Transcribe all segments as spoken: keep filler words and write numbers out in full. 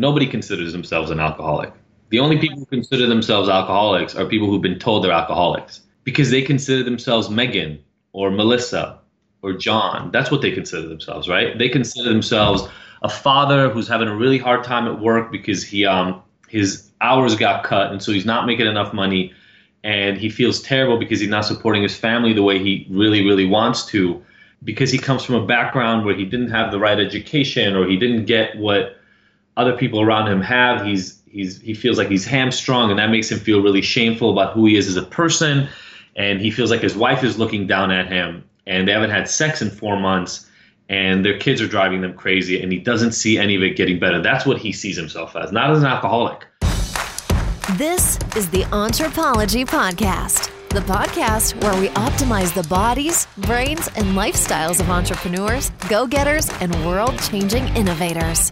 nobody considers themselves an alcoholic. The only people who consider themselves alcoholics are people who've been told they're alcoholics because they consider themselves Megan or Melissa or John. That's what they consider themselves, right? They consider themselves a father who's having a really hard time at work because he um his hours got cut, and so he's not making enough money, and he feels terrible because he's not supporting his family the way he really, really wants to, because he comes from a background where he didn't have the right education or he didn't get what other people around him have. He's he's he feels like he's hamstrung, and that makes him feel really shameful about who he is as a person, and he feels like his wife is looking down at him, and they haven't had sex in four months, and their kids are driving them crazy, and he doesn't see any of it getting better. That's what he sees himself as, not as an alcoholic. This is the Anthropology Podcast, the podcast where we optimize the bodies, brains, and lifestyles of entrepreneurs, go-getters, and world-changing innovators.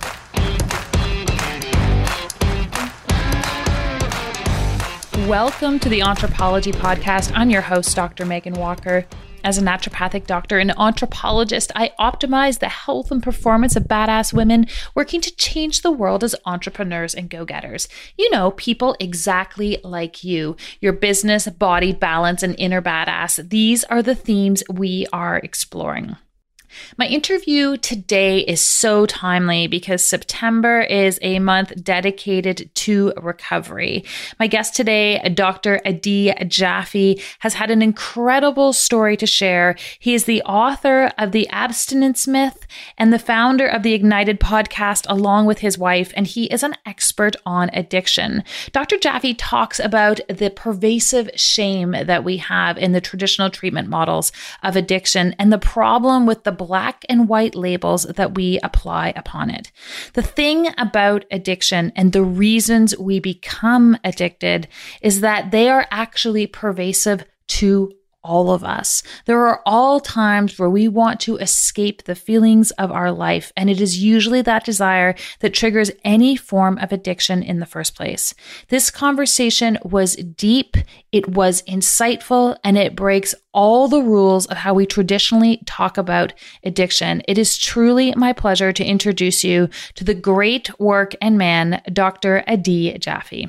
Welcome to the Anthropology Podcast. I'm your host, Doctor Megan Walker. As a naturopathic doctor and anthropologist, I optimize the health and performance of badass women working to change the world as entrepreneurs and go-getters. You know, people exactly like you. Your business, body, balance, and inner badass. These are the themes we are exploring. My interview today is so timely because September is a month dedicated to recovery. My guest today, Doctor Adi Jaffe, has had an incredible story to share. He is the author of The Abstinence Myth and the founder of the Ignited podcast along with his wife, and he is an expert on addiction. Doctor Jaffe talks about the pervasive shame that we have in the traditional treatment models of addiction and the problem with the black and white labels that we apply upon it. The thing about addiction and the reasons we become addicted is that they are actually pervasive to all of us. There are all times where we want to escape the feelings of our life, and it is usually that desire that triggers any form of addiction in the first place. This conversation was deep, it was insightful, and it breaks all the rules of how we traditionally talk about addiction. It is truly my pleasure to introduce you to the great work and man, Doctor Adi Jaffe.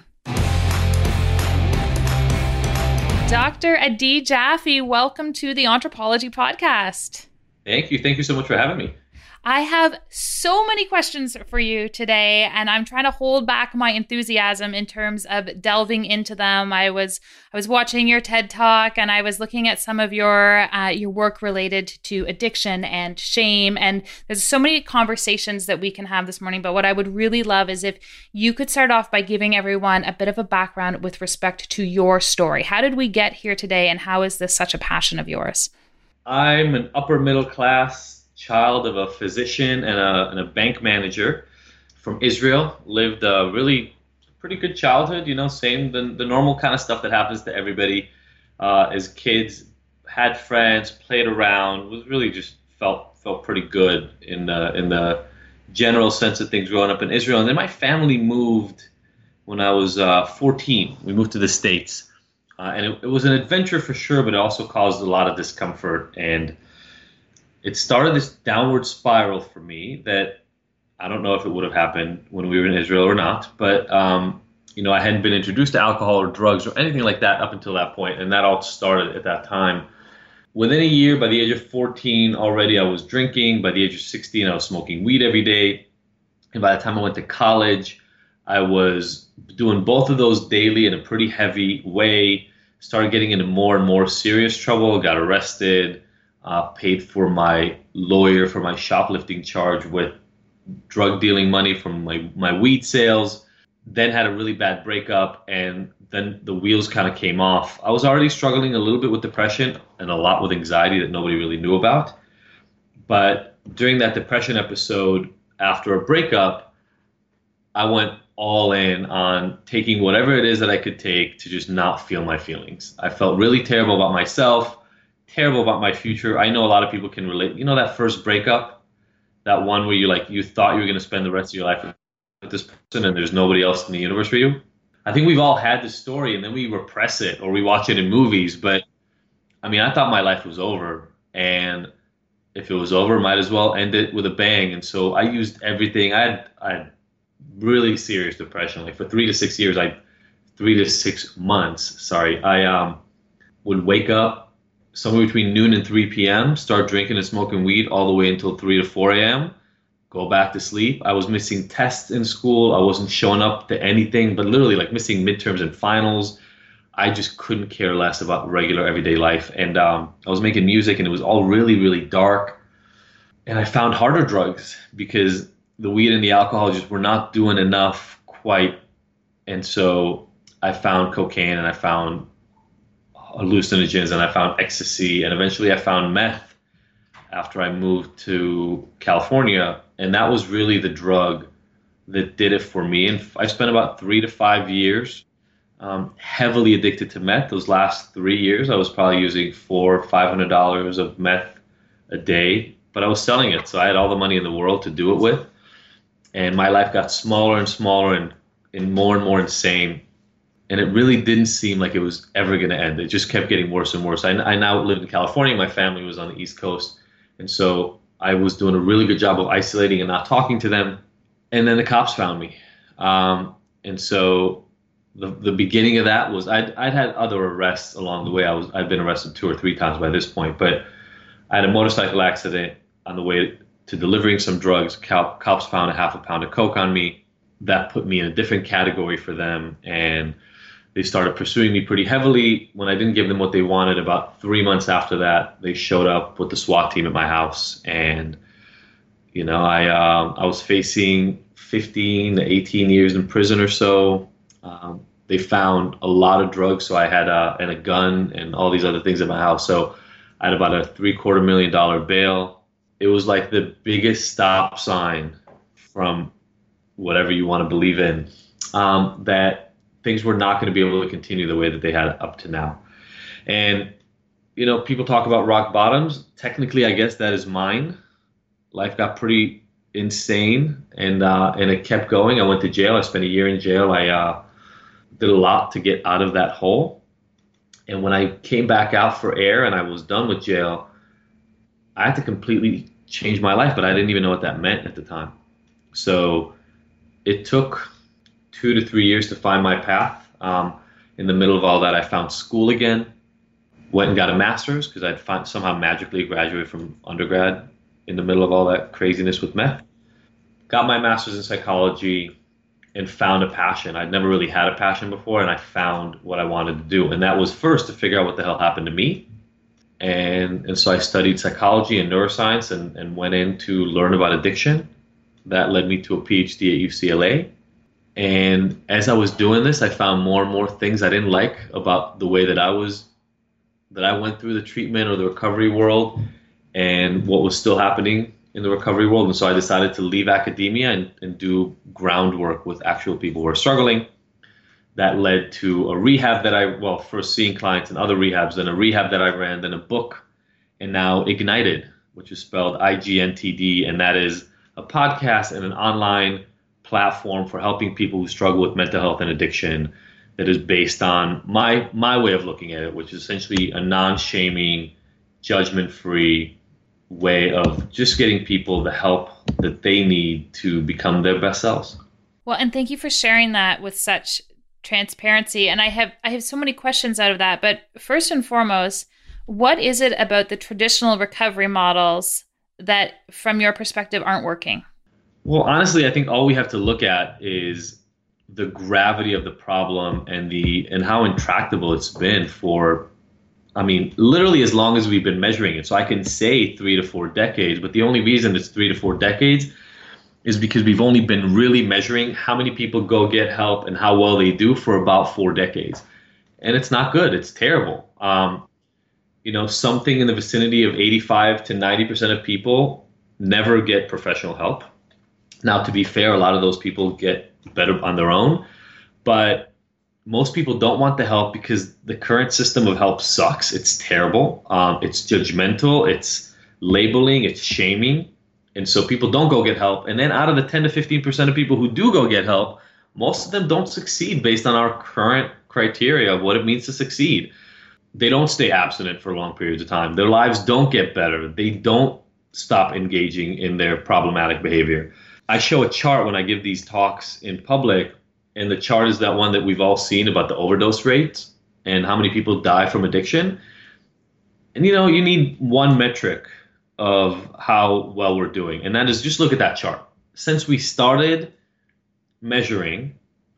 Doctor Adi Jaffe, welcome to the Anthropology Podcast. Thank you. Thank you so much for having me. I have so many questions for you today, and I'm trying to hold back my enthusiasm in terms of delving into them. I was I was watching your TED Talk, and I was looking at some of your uh, your work related to addiction and shame, and there's so many conversations that we can have this morning. But what I would really love is if you could start off by giving everyone a bit of a background with respect to your story. How did we get here today, and how is this such a passion of yours? I'm an upper middle class child of a physician and a, and a bank manager from Israel. Lived a really pretty good childhood, you know, same the, the normal kind of stuff that happens to everybody uh, as kids. Had friends, played around, was really just felt felt pretty good in the in the general sense of things growing up in Israel. And then my family moved when I was uh, fourteen. We moved to the States, uh, and it, it was an adventure for sure, but it also caused a lot of discomfort. And it started this downward spiral for me that I don't know if it would have happened when we were in Israel or not, but um, you know, I hadn't been introduced to alcohol or drugs or anything like that up until that point, and that all started at that time. Within a year, by the age of fourteen, already I was drinking. By the age of sixteen, I was smoking weed every day, and by the time I went to college, I was doing both of those daily in a pretty heavy way. Started getting into more and more serious trouble. Got arrested. Uh, paid for my lawyer for my shoplifting charge with drug dealing money from my, my weed sales. Then had a really bad breakup, and then the wheels kind of came off. I was already struggling a little bit with depression and a lot with anxiety that nobody really knew about. But during that depression episode, after a breakup, I went all in on taking whatever it is that I could take to just not feel my feelings. I felt really terrible about myself, terrible about my future. I know a lot of people can relate. You know, that first breakup, that one where you like you thought you were going to spend the rest of your life with this person and there's nobody else in the universe for you. I think we've all had this story, and then we repress it or we watch it in movies. But I mean, I thought my life was over, and if it was over, might as well end it with a bang. And so I used everything. I had, I had really serious depression. Like for three to six years, I, three to six months, sorry, I um, would wake up somewhere between noon and three p.m., start drinking and smoking weed all the way until three to four a.m., go back to sleep. I was missing tests in school. I wasn't showing up to anything, but literally like missing midterms and finals. I just couldn't care less about regular everyday life. And um, I was making music and it was all really, really dark. And I found harder drugs because the weed and the alcohol just were not doing enough quite. And so I found cocaine and I found hallucinogens and I found ecstasy. And eventually I found meth after I moved to California. And that was really the drug that did it for me. And I spent about three to five years um, heavily addicted to meth. Those last three years, I was probably using four or five hundred dollars of meth a day, but I was selling it. So I had all the money in the world to do it with. And my life got smaller and smaller and, and more and more insane. And it really didn't seem like it was ever going to end. It just kept getting worse and worse. I, I now lived in California. My family was on the East Coast. And so I was doing a really good job of isolating and not talking to them. And then the cops found me. Um, and so the the beginning of that was I'd, I'd had other arrests along the way. I was, I'd been arrested two or three times by this point. But I had a motorcycle accident on the way to delivering some drugs. Cop, cops found a half a pound of coke on me. That put me in a different category for them. And they started pursuing me pretty heavily. When I didn't give them what they wanted, about three months after that, they showed up with the SWAT team at my house. And, you know, I um, I was facing fifteen to eighteen years in prison or so. Um, they found a lot of drugs. So I had a, and a gun and all these other things at my house. So I had about a three quarter million dollar bail. It was like the biggest stop sign from whatever you want to believe in, um, that things were not going to be able to continue the way that they had up to now. And, you know, people talk about rock bottoms. Technically, I guess that is mine. Life got pretty insane and uh, and it kept going. I went to jail. I spent a year in jail. I uh, did a lot to get out of that hole. And when I came back out for air and I was done with jail, I had to completely change my life, but I didn't even know what that meant at the time. So it took two to three years to find my path. Um, in the middle of all that, I found school again, went and got a master's because I'd find, somehow magically graduated from undergrad in the middle of all that craziness with meth. Got my master's in psychology and found a passion. I'd never really had a passion before, and I found what I wanted to do. And that was first to figure out what the hell happened to me. And, and so I studied psychology and neuroscience and, and went in to learn about addiction. That led me to a P H D at U C L A. And as I was doing this, I found more and more things I didn't like about the way that I was, that I went through the treatment or the recovery world and what was still happening in the recovery world. And so I decided to leave academia and, and do groundwork with actual people who are struggling. That led to a rehab that I, well, first seeing clients in other rehabs, then a rehab that I ran, then a book, and now Ignited, which is spelled I G N T D, and that is a podcast and an online platform for helping people who struggle with mental health and addiction that is based on my my way of looking at it, which is essentially a non-shaming, judgment-free way of just getting people the help that they need to become their best selves. Well, and thank you for sharing that with such transparency. And I have I have so many questions out of that. But first and foremost, what is it about the traditional recovery models that, from your perspective, aren't working? Well, honestly, I think all we have to look at is the gravity of the problem and the and how intractable it's been for, I mean, literally as long as we've been measuring it. So I can say three to four decades, but the only reason it's three to four decades is because we've only been really measuring how many people go get help and how well they do for about four decades. And it's not good. It's terrible. Um, you know, something in the vicinity of eighty-five to ninety percent of people never get professional help. Now, to be fair, a lot of those people get better on their own, but most people don't want the help because the current system of help sucks. It's terrible. Um, it's judgmental. It's labeling. It's shaming. And so people don't go get help. And then out of the ten to fifteen percent of people who do go get help, most of them don't succeed based on our current criteria of what it means to succeed. They don't stay abstinent for long periods of time. Their lives don't get better. They don't stop engaging in their problematic behavior. I show a chart when I give these talks in public, and the chart is that one that we've all seen about the overdose rates and how many people die from addiction. And, you know, you need one metric of how well we're doing, and that is just look at that chart. Since we started measuring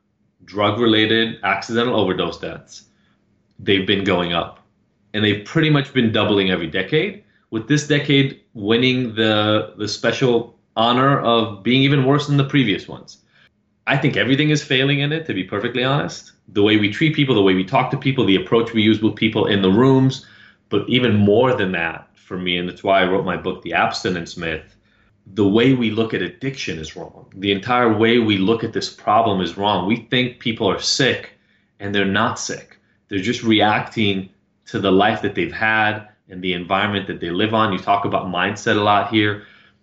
drug-related accidental overdose deaths, they've been going up. And they've pretty much been doubling every decade, with this decade winning the the special honor of being even worse than the previous ones. I think everything is failing in it, to be perfectly honest. The way we treat people, the way we talk to people, the approach we use with people in the rooms, but even more than that for me, and that's why I wrote my book, The Abstinence Myth, the way we look at addiction is wrong. The entire way we look at this problem is wrong. We think people are sick, and they're not sick. They're just reacting to the life that they've had and the environment that they live on. You talk about mindset a lot here.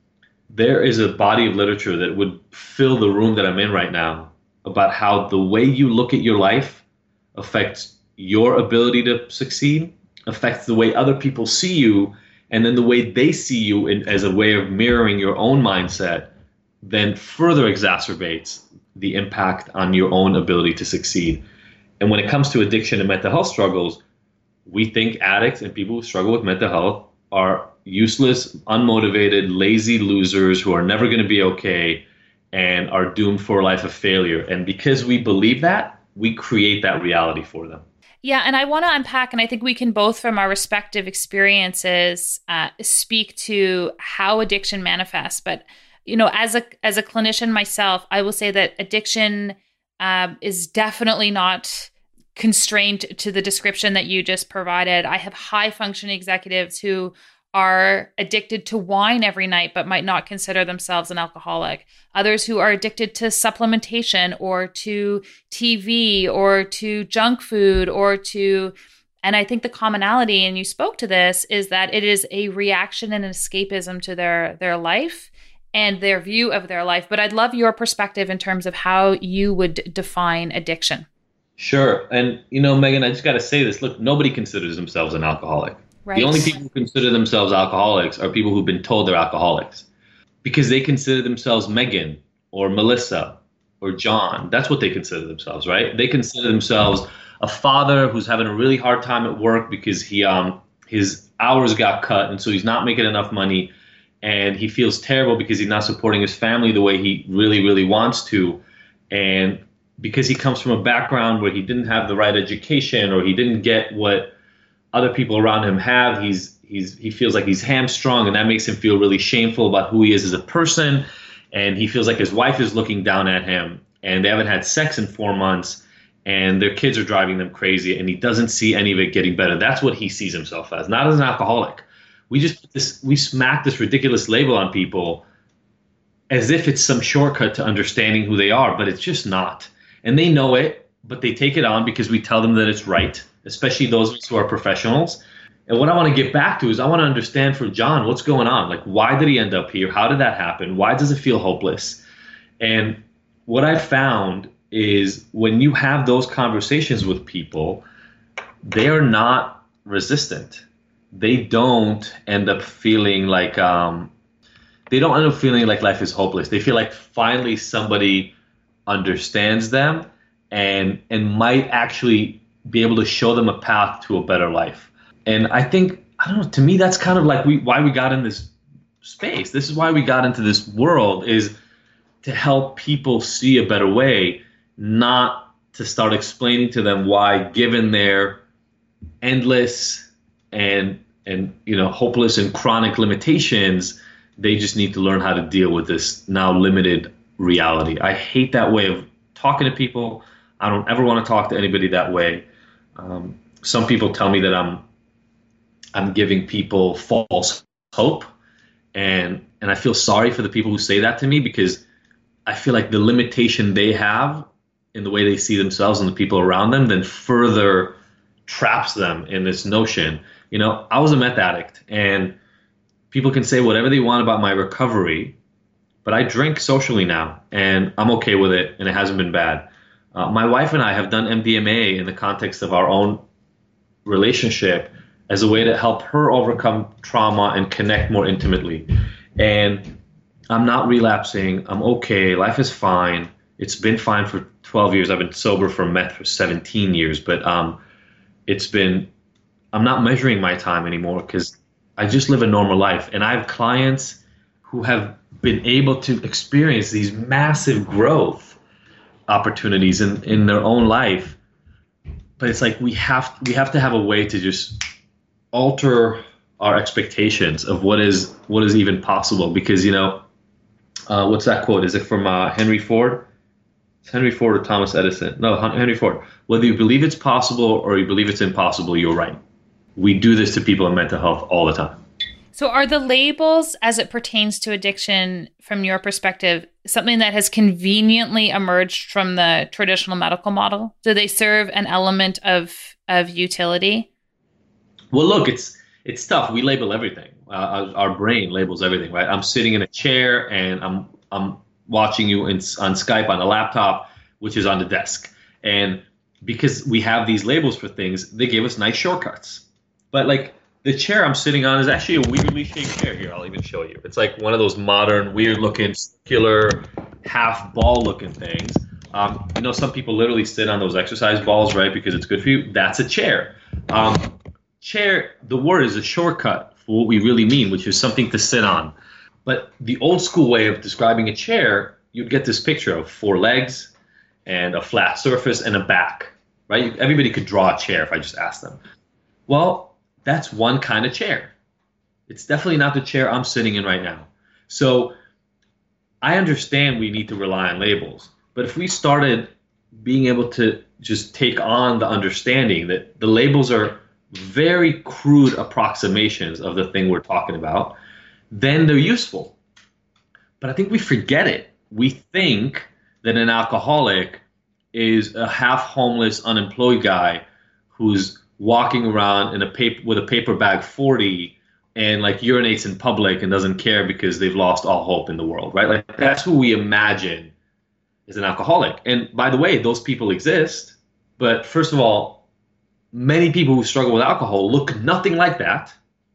There is a body of literature that would fill the room that I'm in right now about how the way you look at your life affects your ability to succeed, affects the way other people see you, and then the way they see you in, as a way of mirroring your own mindset, then further exacerbates the impact on your own ability to succeed. And when it comes to addiction and mental health struggles, we think addicts and people who struggle with mental health are useless, unmotivated, lazy losers who are never going to be okay and are doomed for a life of failure. And because we believe that, we create that reality for them. Yeah, and I want to unpack, and I think we can both, from our respective experiences, uh, speak to how addiction manifests. But, you know, as a as a clinician myself, I will say that addiction uh, is definitely not constrained to the description that you just provided. I have high functioning executives who are addicted to wine every night, but might not consider themselves an alcoholic. Others who are addicted to supplementation or to T V or to junk food or to, and I think the commonality, and you spoke to this, is that it is a reaction and an escapism to their, their life and their view of their life. But I'd love your perspective in terms of how you would define addiction. Sure. And, you know, Megan, I just got to say this. Look, nobody considers themselves an alcoholic. Right. The only people who consider themselves alcoholics are people who've been told they're alcoholics because they consider themselves Megan or Melissa or John. That's what they consider themselves, right? They consider themselves a father who's having a really hard time at work because he um his hours got cut, and so he's not making enough money, and he feels terrible because he's not supporting his family the way he really, really wants to. And because he comes from a background where he didn't have the right education or he didn't get what other people around him have, he's he's he feels like he's hamstrung, and that makes him feel really shameful about who he is as a person. And he feels like his wife is looking down at him, and they haven't had sex in four months, and their kids are driving them crazy, and he doesn't see any of it getting better. That's what he sees himself as, not as an alcoholic. We just put this we smack this ridiculous label on people as if it's some shortcut to understanding who they are, but it's just not. And they know it, but they take it on because we tell them that it's right, especially those of us who are professionals. And what I want to get back to is I want to understand for John, what's going on? Like, why did he end up here? How did that happen? Why does it feel hopeless? And what I found is when you have those conversations with people, they are not resistant. They don't end up feeling like, um, they don't end up feeling like life is hopeless. They feel like finally somebody understands them and and might actually be able to show them a path to a better life. And I think, I don't know, to me, that's kind of like we why we got in this space. This is why we got into this world, is to help people see a better way, not to start explaining to them why, given their endless and and you know hopeless and chronic limitations, they just need to learn how to deal with this now limited reality. I hate that way of talking to people. I don't ever want to talk to anybody that way. Um, some people tell me that I'm I'm giving people false hope, and and I feel sorry for the people who say that to me, because I feel like the limitation they have in the way they see themselves and the people around them then further traps them in this notion. You know, I was a meth addict, and people can say whatever they want about my recovery, but I drink socially now, and I'm okay with it, and it hasn't been bad. Uh, my wife and I have done M D M A in the context of our own relationship as a way to help her overcome trauma and connect more intimately. And I'm not relapsing. I'm okay. Life is fine. It's been fine for twelve years. I've been sober from meth for seventeen years, but um, it's been, I'm not measuring my time anymore because I just live a normal life. And I have clients who have been able to experience these massive growth opportunities in, in their own life. But it's like we have we have to have a way to just alter our expectations of what is what is even possible. Because, you know, uh, what's that quote? Is it from uh, Henry Ford? It's Henry Ford or Thomas Edison? No, Henry Ford. Whether you believe it's possible or you believe it's impossible, you're right. We do this to people in mental health all the time. So are the labels, as it pertains to addiction, from your perspective, something that has conveniently emerged from the traditional medical model? Do they serve an element of of utility? Well, look, it's it's tough. We label everything. Uh, our, our brain labels everything, right? I'm sitting in a chair and I'm I'm watching you in, on Skype on a laptop, which is on the desk. And because we have these labels for things, they give us nice shortcuts. But like the chair I'm sitting on is actually a weirdly shaped chair. Here, I'll even show you. It's like one of those modern, weird-looking, circular, half-ball-looking things. Um, you know, some people literally sit on those exercise balls, right, because it's good for you. That's a chair. Um, chair, the word is a shortcut for what we really mean, which is something to sit on. But the old school way of describing a chair, you'd get this picture of four legs and a flat surface and a back, right? Everybody could draw a chair if I just asked them. Well, that's one kind of chair. It's definitely not the chair I'm sitting in right now. So I understand we need to rely on labels, but if we started being able to just take on the understanding that the labels are very crude approximations of the thing we're talking about, then they're useful. But I think we forget it. We think that an alcoholic is a half homeless, unemployed guy who's walking around in a paper with a paper bag forty and like urinates in public and doesn't care because they've lost all hope in the world, right? Like that's who we imagine is an alcoholic. And by the way, those people exist. But first of all, many people who struggle with alcohol look nothing like that.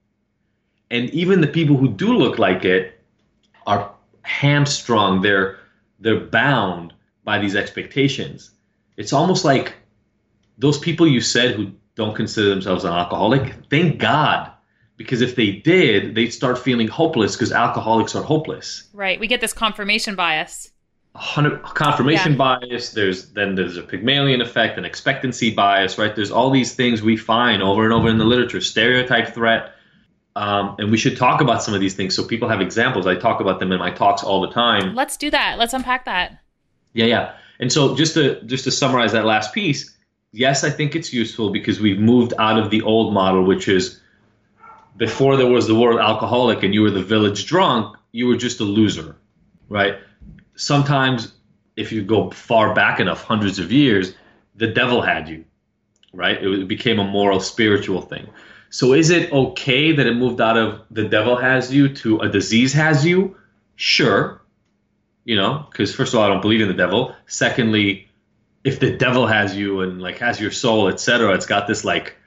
And even the people who do look like it are hamstrung. They're they're bound by these expectations. It's almost like those people you said who don't consider themselves an alcoholic, thank God. Because if they did, they'd start feeling hopeless because alcoholics are hopeless. Right. We get this confirmation bias. Hundred, confirmation yeah. bias. There's then there's a Pygmalion effect, an expectancy bias, right? There's all these things we find over and over in the literature, stereotype threat. Um, and we should talk about some of these things so people have examples. I talk about them in my talks all the time. Let's do that. Let's unpack that. Yeah, yeah. And so just to just to summarize that last piece, yes, I think it's useful because we've moved out of the old model, which is before there was the word alcoholic and you were the village drunk, you were just a loser, right? Sometimes if you go far back enough, hundreds of years, the devil had you, right? It became a moral, spiritual thing. So is it okay that it moved out of the devil has you to a disease has you? Sure. You know, because first of all, I don't believe in the devil. Secondly, if the devil has you and like has your soul, et cetera, it's got this like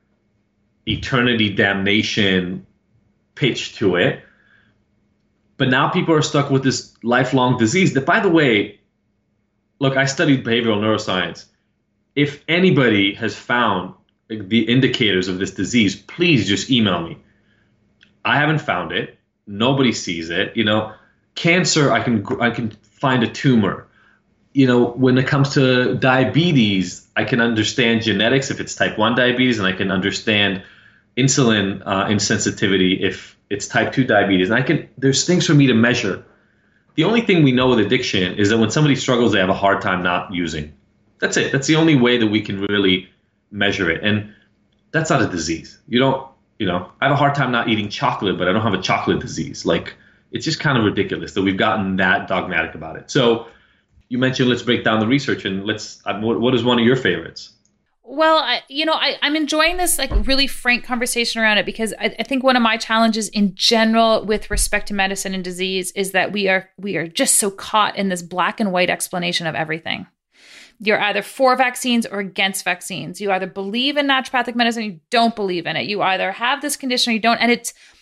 eternity damnation pitch to it. But now people are stuck with this lifelong disease that, by the way, look, I studied behavioral neuroscience. If anybody has found the indicators of this disease, please just email me. I haven't found it. Nobody sees it. You know, cancer, I can I can find a tumor. You know, when it comes to diabetes, I can understand genetics if it's type one diabetes, and I can understand insulin uh, insensitivity if it's type two diabetes. And I can, there's things for me to measure. The only thing we know with addiction is that when somebody struggles, they have a hard time not using. That's it. That's the only way that we can really measure it. And that's not a disease. You don't, you know, I have a hard time not eating chocolate, but I don't have a chocolate disease. Like, it's just kind of ridiculous that we've gotten that dogmatic about it. So you mentioned, let's break down the research, and let's, what, what is one of your favorites? Well, I, you know, I, I'm enjoying this like really frank conversation around it because I, I think one of my challenges in general with respect to medicine and disease is that we are we are just so caught in this black and white explanation of everything. You're either for vaccines or against vaccines. You either believe in naturopathic medicine or you don't believe in it. You either have this condition or you don't. And it's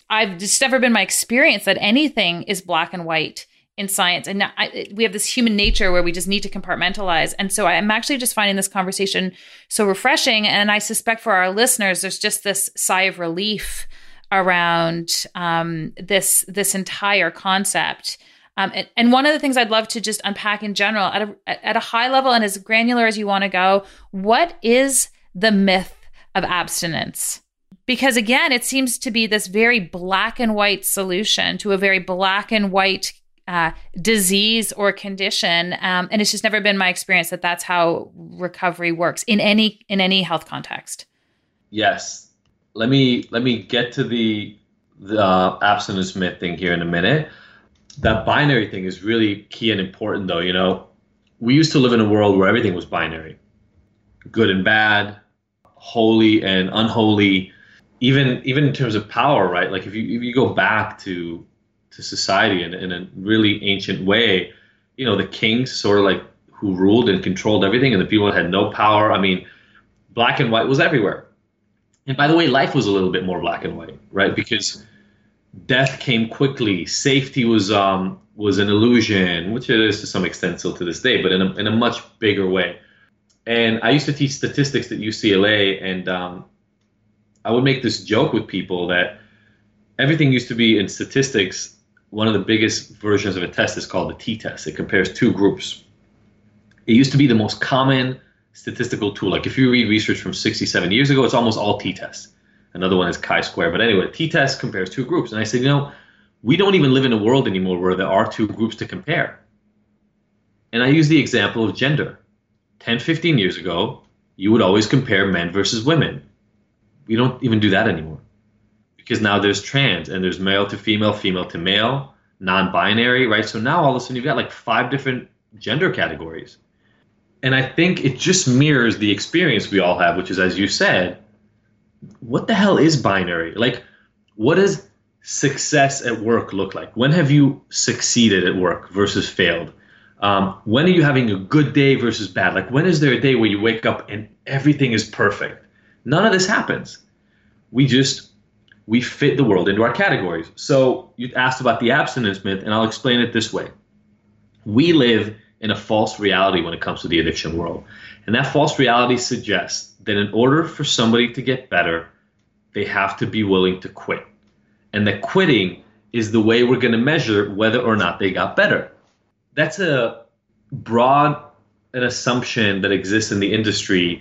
I've just never been my experience that anything is black and white in science. And I, we have this human nature where we just need to compartmentalize. And so I'm actually just finding this conversation so refreshing. And I suspect for our listeners, there's just this sigh of relief around um, this, this entire concept. Um, and, and one of the things I'd love to just unpack in general at a, at a high level and as granular as you want to go, what is the myth of abstinence? Because again, it seems to be this very black and white solution to a very black and white uh, disease or condition. Um, and it's just never been my experience that that's how recovery works in any, in any health context. Yes. Let me, let me get to the, the uh, abstinence myth thing here in a minute. That binary thing is really key and important though. You know, we used to live in a world where everything was binary, good and bad, holy and unholy. Even even in terms of power, right? Like if you if you go back to to society in, in a really ancient way, you know, the kings sort of like who ruled and controlled everything, and the people that had no power. I mean, black and white was everywhere. And by the way, life was a little bit more black and white, right? Because death came quickly. Safety was um was an illusion, which it is to some extent still to this day, but in a in a much bigger way. And I used to teach statistics at U C L A, and um, I would make this joke with people that everything used to be in statistics. One of the biggest versions of a test is called the t-test. It compares two groups. It used to be the most common statistical tool. Like if you read research from sixty-seven years ago, it's almost all t-tests. Another one is chi-square. But anyway, t-test compares two groups. And I said, you know, we don't even live in a world anymore where there are two groups to compare. And I use the example of gender. ten, fifteen years ago, you would always compare men versus women. We don't even do that anymore because now there's trans and there's male to female, female to male, non-binary, right? So now all of a sudden you've got like five different gender categories. And I think it just mirrors the experience we all have, which is, as you said, what the hell is binary? Like, what does success at work look like? When have you succeeded at work versus failed? Um, when are you having a good day versus bad? Like, when is there a day where you wake up and everything is perfect? None of this happens. We just, we fit the world into our categories. So you asked about the abstinence myth, and I'll explain it this way. We live in a false reality when it comes to the addiction world. And that false reality suggests that in order for somebody to get better, they have to be willing to quit. And that quitting is the way we're going to measure whether or not they got better. That's a broad an assumption that exists in the industry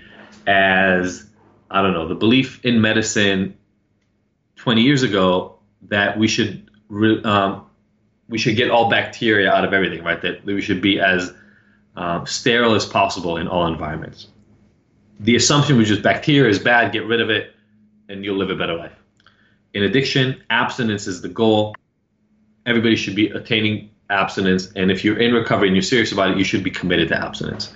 as, I don't know, the belief in medicine twenty years ago that we should re, um, we should get all bacteria out of everything, right? That, that we should be as um, sterile as possible in all environments. The assumption was just bacteria is bad, get rid of it, and you'll live a better life. In addiction, abstinence is the goal. Everybody should be attaining abstinence, and if you're in recovery and you're serious about it, you should be committed to abstinence.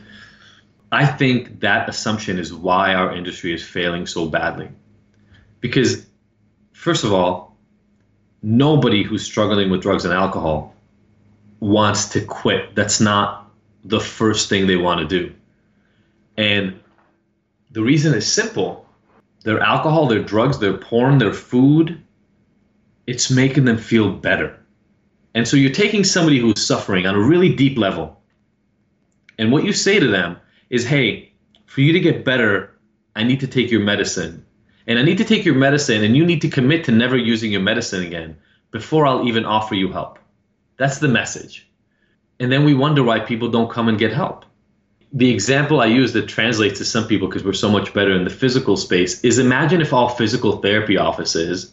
I think that assumption is why our industry is failing so badly. Because, first of all, nobody who's struggling with drugs and alcohol wants to quit. That's not the first thing they want to do. And the reason is simple. Their alcohol, their drugs, their porn, their food, it's making them feel better. And so you're taking somebody who's suffering on a really deep level, and what you say to them is, hey, for you to get better, I need to take your medicine. And I need to take your medicine, and you need to commit to never using your medicine again before I'll even offer you help. That's the message. And then we wonder why people don't come and get help. The example I use that translates to some people because we're so much better in the physical space is, imagine if all physical therapy offices,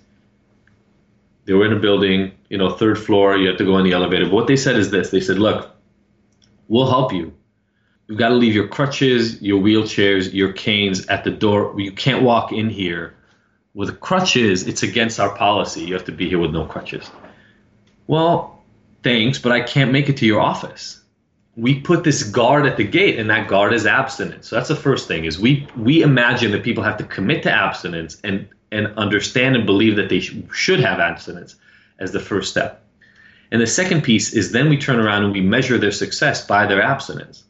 they were in a building, you know, third floor, you have to go in the elevator. But what they said is this. They said, look, we'll help you. You've got to leave your crutches, your wheelchairs, your canes at the door. You can't walk in here with crutches. It's against our policy. You have to be here with no crutches. Well, thanks, but I can't make it to your office. We put this guard at the gate, and that guard is abstinence. So that's the first thing, is we we imagine that people have to commit to abstinence and and understand and believe that they sh- should have abstinence as the first step. And the second piece is then we turn around and we measure their success by their abstinence.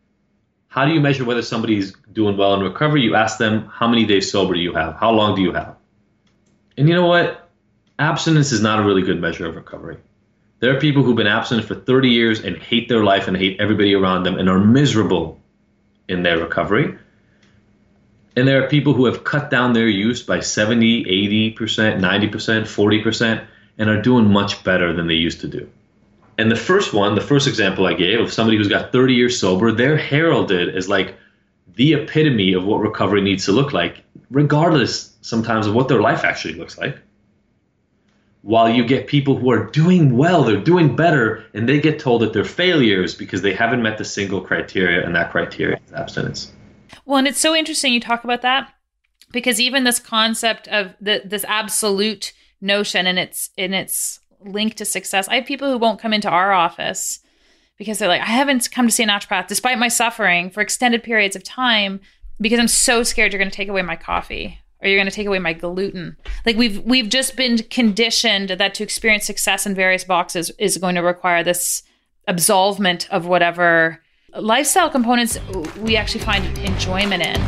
How do you measure whether somebody's doing well in recovery? You ask them, how many days sober do you have? How long do you have? And you know what? abstinence is not a really good measure of recovery. There are people who've been abstinent for thirty years and hate their life and hate everybody around them and are miserable in their recovery. And there are people who have cut down their use by seventy, eighty percent, ninety percent, forty percent, and are doing much better than they used to do. And the first one, the first example I gave of somebody who's got thirty years sober, they're heralded as like the epitome of what recovery needs to look like, regardless sometimes of what their life actually looks like. While you get people who are doing well, they're doing better, and they get told that they're failures because they haven't met the single criteria, and that criteria is abstinence. Well, and it's so interesting you talk about that, because even this concept of the, this absolute notion and its in its link to success, I have people who won't come into our office because they're like, I haven't come to see a naturopath despite my suffering for extended periods of time because I'm so scared you're going to take away my coffee or you're going to take away my gluten. Like we've we've just been conditioned that to experience success in various boxes is going to require this absolvement of whatever lifestyle components we actually find enjoyment in.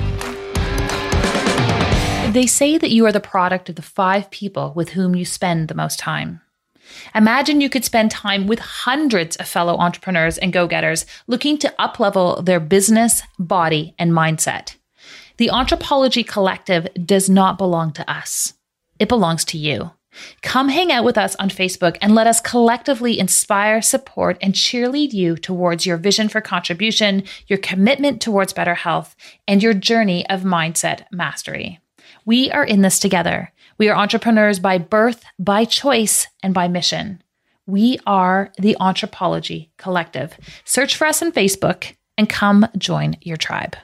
They say that you are the product of the five people with whom you spend the most time. Imagine you could spend time with hundreds of fellow entrepreneurs and go-getters looking to up-level their business, body, and mindset. The Anthropology Collective does not belong to us. It belongs to you. Come hang out with us on Facebook and let us collectively inspire, support, and cheerlead you towards your vision for contribution, your commitment towards better health, and your journey of mindset mastery. We are in this together. We are entrepreneurs by birth, by choice, and by mission. We are the Anthropology Collective. Search for us on Facebook and come join your tribe.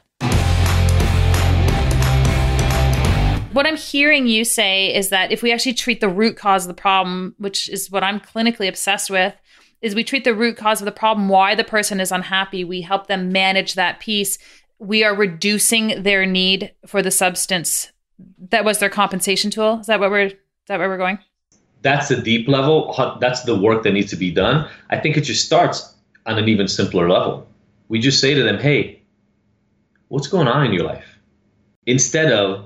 What I'm hearing you say is that if we actually treat the root cause of the problem, which is what I'm clinically obsessed with, is we treat the root cause of the problem, why the person is unhappy, we help them manage that piece. We are reducing their need for the substance that was their compensation tool. Is that what we're, is that where we're going? That's the deep level. That's the work that needs to be done. I think it just starts on an even simpler level. We just say to them, hey, what's going on in your life? Instead of,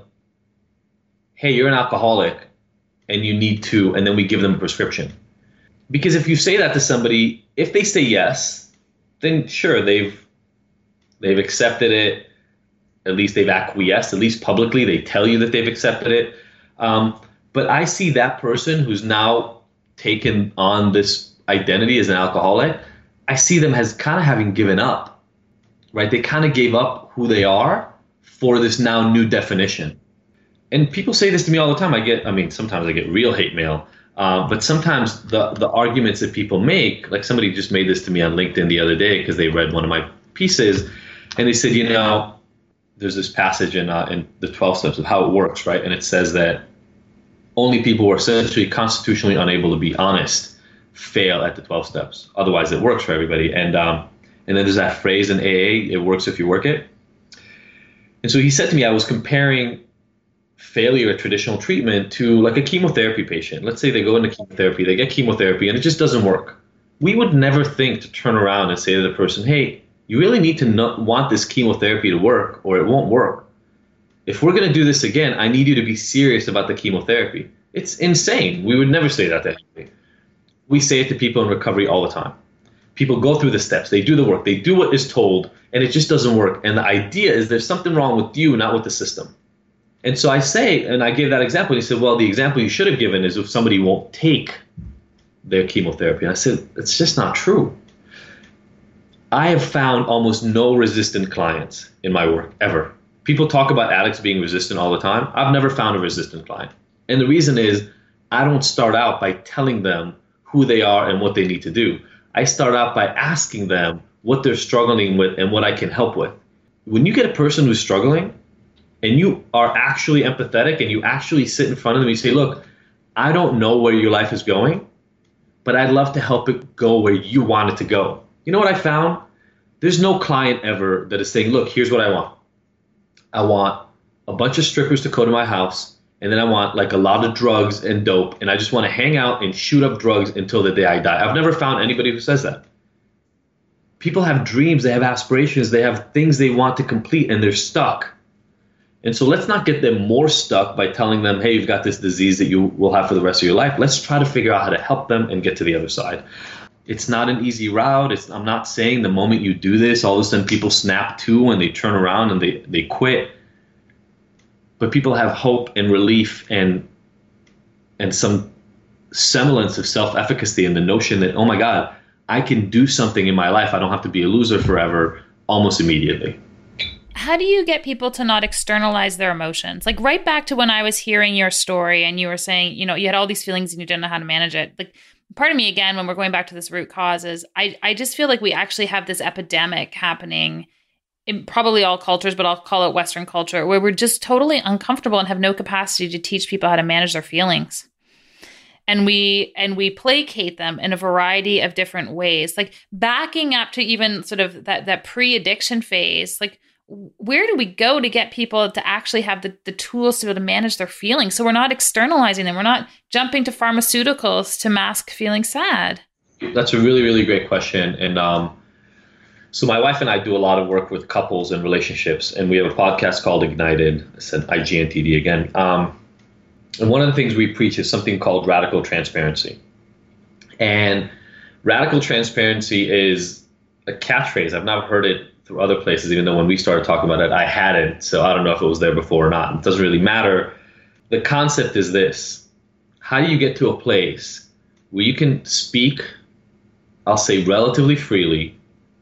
hey, you're an alcoholic and you need to, and then we give them a prescription. Because if you say that to somebody, if they say yes, then sure, they've they've accepted it. At least they've acquiesced, at least publicly, they tell you that they've accepted it. Um, but I see that person who's now taken on this identity as an alcoholic, I see them as kind of having given up, right? They kind of gave up who they are for this now new definition. And people say this to me all the time. I get, I mean, sometimes I get real hate mail, uh, but sometimes the, the arguments that people make, like somebody just made this to me on LinkedIn the other day because they read one of my pieces and they said, you know, there's this passage in uh, in the twelve steps of how it works, right? And it says that only people who are essentially constitutionally unable to be honest fail at the twelve steps. Otherwise, it works for everybody. And um, and then there's that phrase in A A, it works if you work it. And so he said to me, I was comparing failure at traditional treatment to like a chemotherapy patient. Let's say they go into chemotherapy, they get chemotherapy, and it just doesn't work. We would never think to turn around and say to the person, hey, you really need to not want this chemotherapy to work or it won't work. If we're going to do this again, I need you to be serious about the chemotherapy. It's insane. We would never say that to anybody. We say it to people in recovery all the time. People go through the steps. They do the work. They do what is told, and it just doesn't work. And the idea is there's something wrong with you, not with the system. And so I say, and I gave that example, and he said, well, the example you should have given is if somebody won't take their chemotherapy. And I said, it's just not true. I have found almost no resistant clients in my work, ever. People talk about addicts being resistant all the time. I've never found a resistant client. And the reason is I don't start out by telling them who they are and what they need to do. I start out by asking them what they're struggling with and what I can help with. When you get a person who's struggling and you are actually empathetic and you actually sit in front of them and you say, look, I don't know where your life is going, but I'd love to help it go where you want it to go. You know what I found? There's no client ever that is saying, look, here's what I want. I want a bunch of strippers to come to my house, and then I want like a lot of drugs and dope, and I just want to hang out and shoot up drugs until the day I die. I've never found anybody who says that. People have dreams, they have aspirations, they have things they want to complete, and they're stuck. And so let's not get them more stuck by telling them, hey, you've got this disease that you will have for the rest of your life. Let's try to figure out how to help them and get to the other side. It's not an easy route. It's, I'm not saying the moment you do this, all of a sudden people snap to and they turn around and they, they quit. But people have hope and relief and and some semblance of self-efficacy in the notion that, oh my God, I can do something in my life. I don't have to be a loser forever, almost immediately. How do you get people to not externalize their emotions? Like right back to when I was hearing your story and you were saying, you know, you had all these feelings and you didn't know how to manage it. Like part of me, again, when we're going back to this root cause is I, I just feel like we actually have this epidemic happening in probably all cultures, but I'll call it Western culture, where we're just totally uncomfortable and have no capacity to teach people how to manage their feelings. And we and we placate them in a variety of different ways, like backing up to even sort of that, that pre-addiction phase. Like, where do we go to get people to actually have the, the tools to be able to manage their feelings? So we're not externalizing them. We're not jumping to pharmaceuticals to mask feeling sad. That's a really, really great question. And um, so my wife and I do a lot of work with couples and relationships. And we have a podcast called Ignited. I said I G N T D again. Um, and one of the things we preach is something called radical transparency. And radical transparency is a catchphrase. I've not heard it through other places, even though when we started talking about it, I hadn't. So I don't know if it was there before or not. It doesn't really matter. The concept is this. How do you get to a place where you can speak, I'll say relatively freely,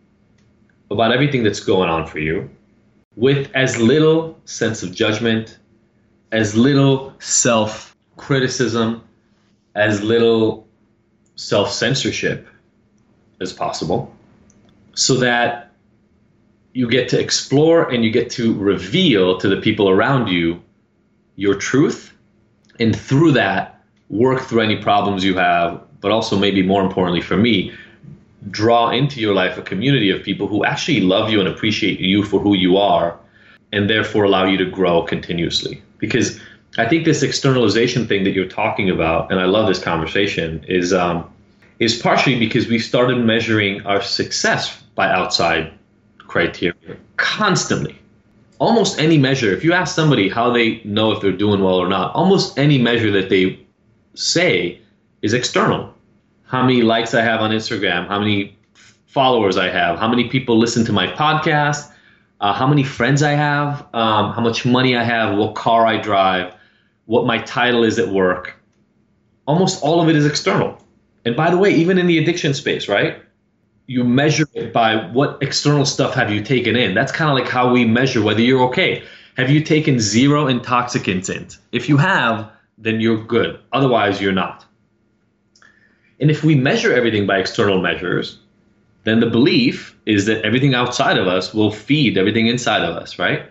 about everything that's going on for you with as little sense of judgment, as little self-criticism, as little self-censorship as possible, so that you get to explore and you get to reveal to the people around you your truth, and through that, work through any problems you have, but also maybe more importantly for me, draw into your life a community of people who actually love you and appreciate you for who you are, and therefore allow you to grow continuously. Because I think this externalization thing that you're talking about, and I love this conversation, is um, is partially because we started measuring our success by outside criteria constantly. Almost any measure, if you ask somebody how they know if they're doing well or not, almost any measure that they say is external. How many likes I have on Instagram, how many followers I have, how many people listen to my podcast, uh, how many friends I have, um, how much money I have, what car I drive, what my title is at work. Almost all of it is external. And by the way, even in the addiction space, right? You measure it by what external stuff have you taken in. That's kind of like how we measure whether you're okay. Have you taken zero intoxicants in? If you have, then you're good. Otherwise, you're not. And if we measure everything by external measures, then the belief is that everything outside of us will feed everything inside of us, right?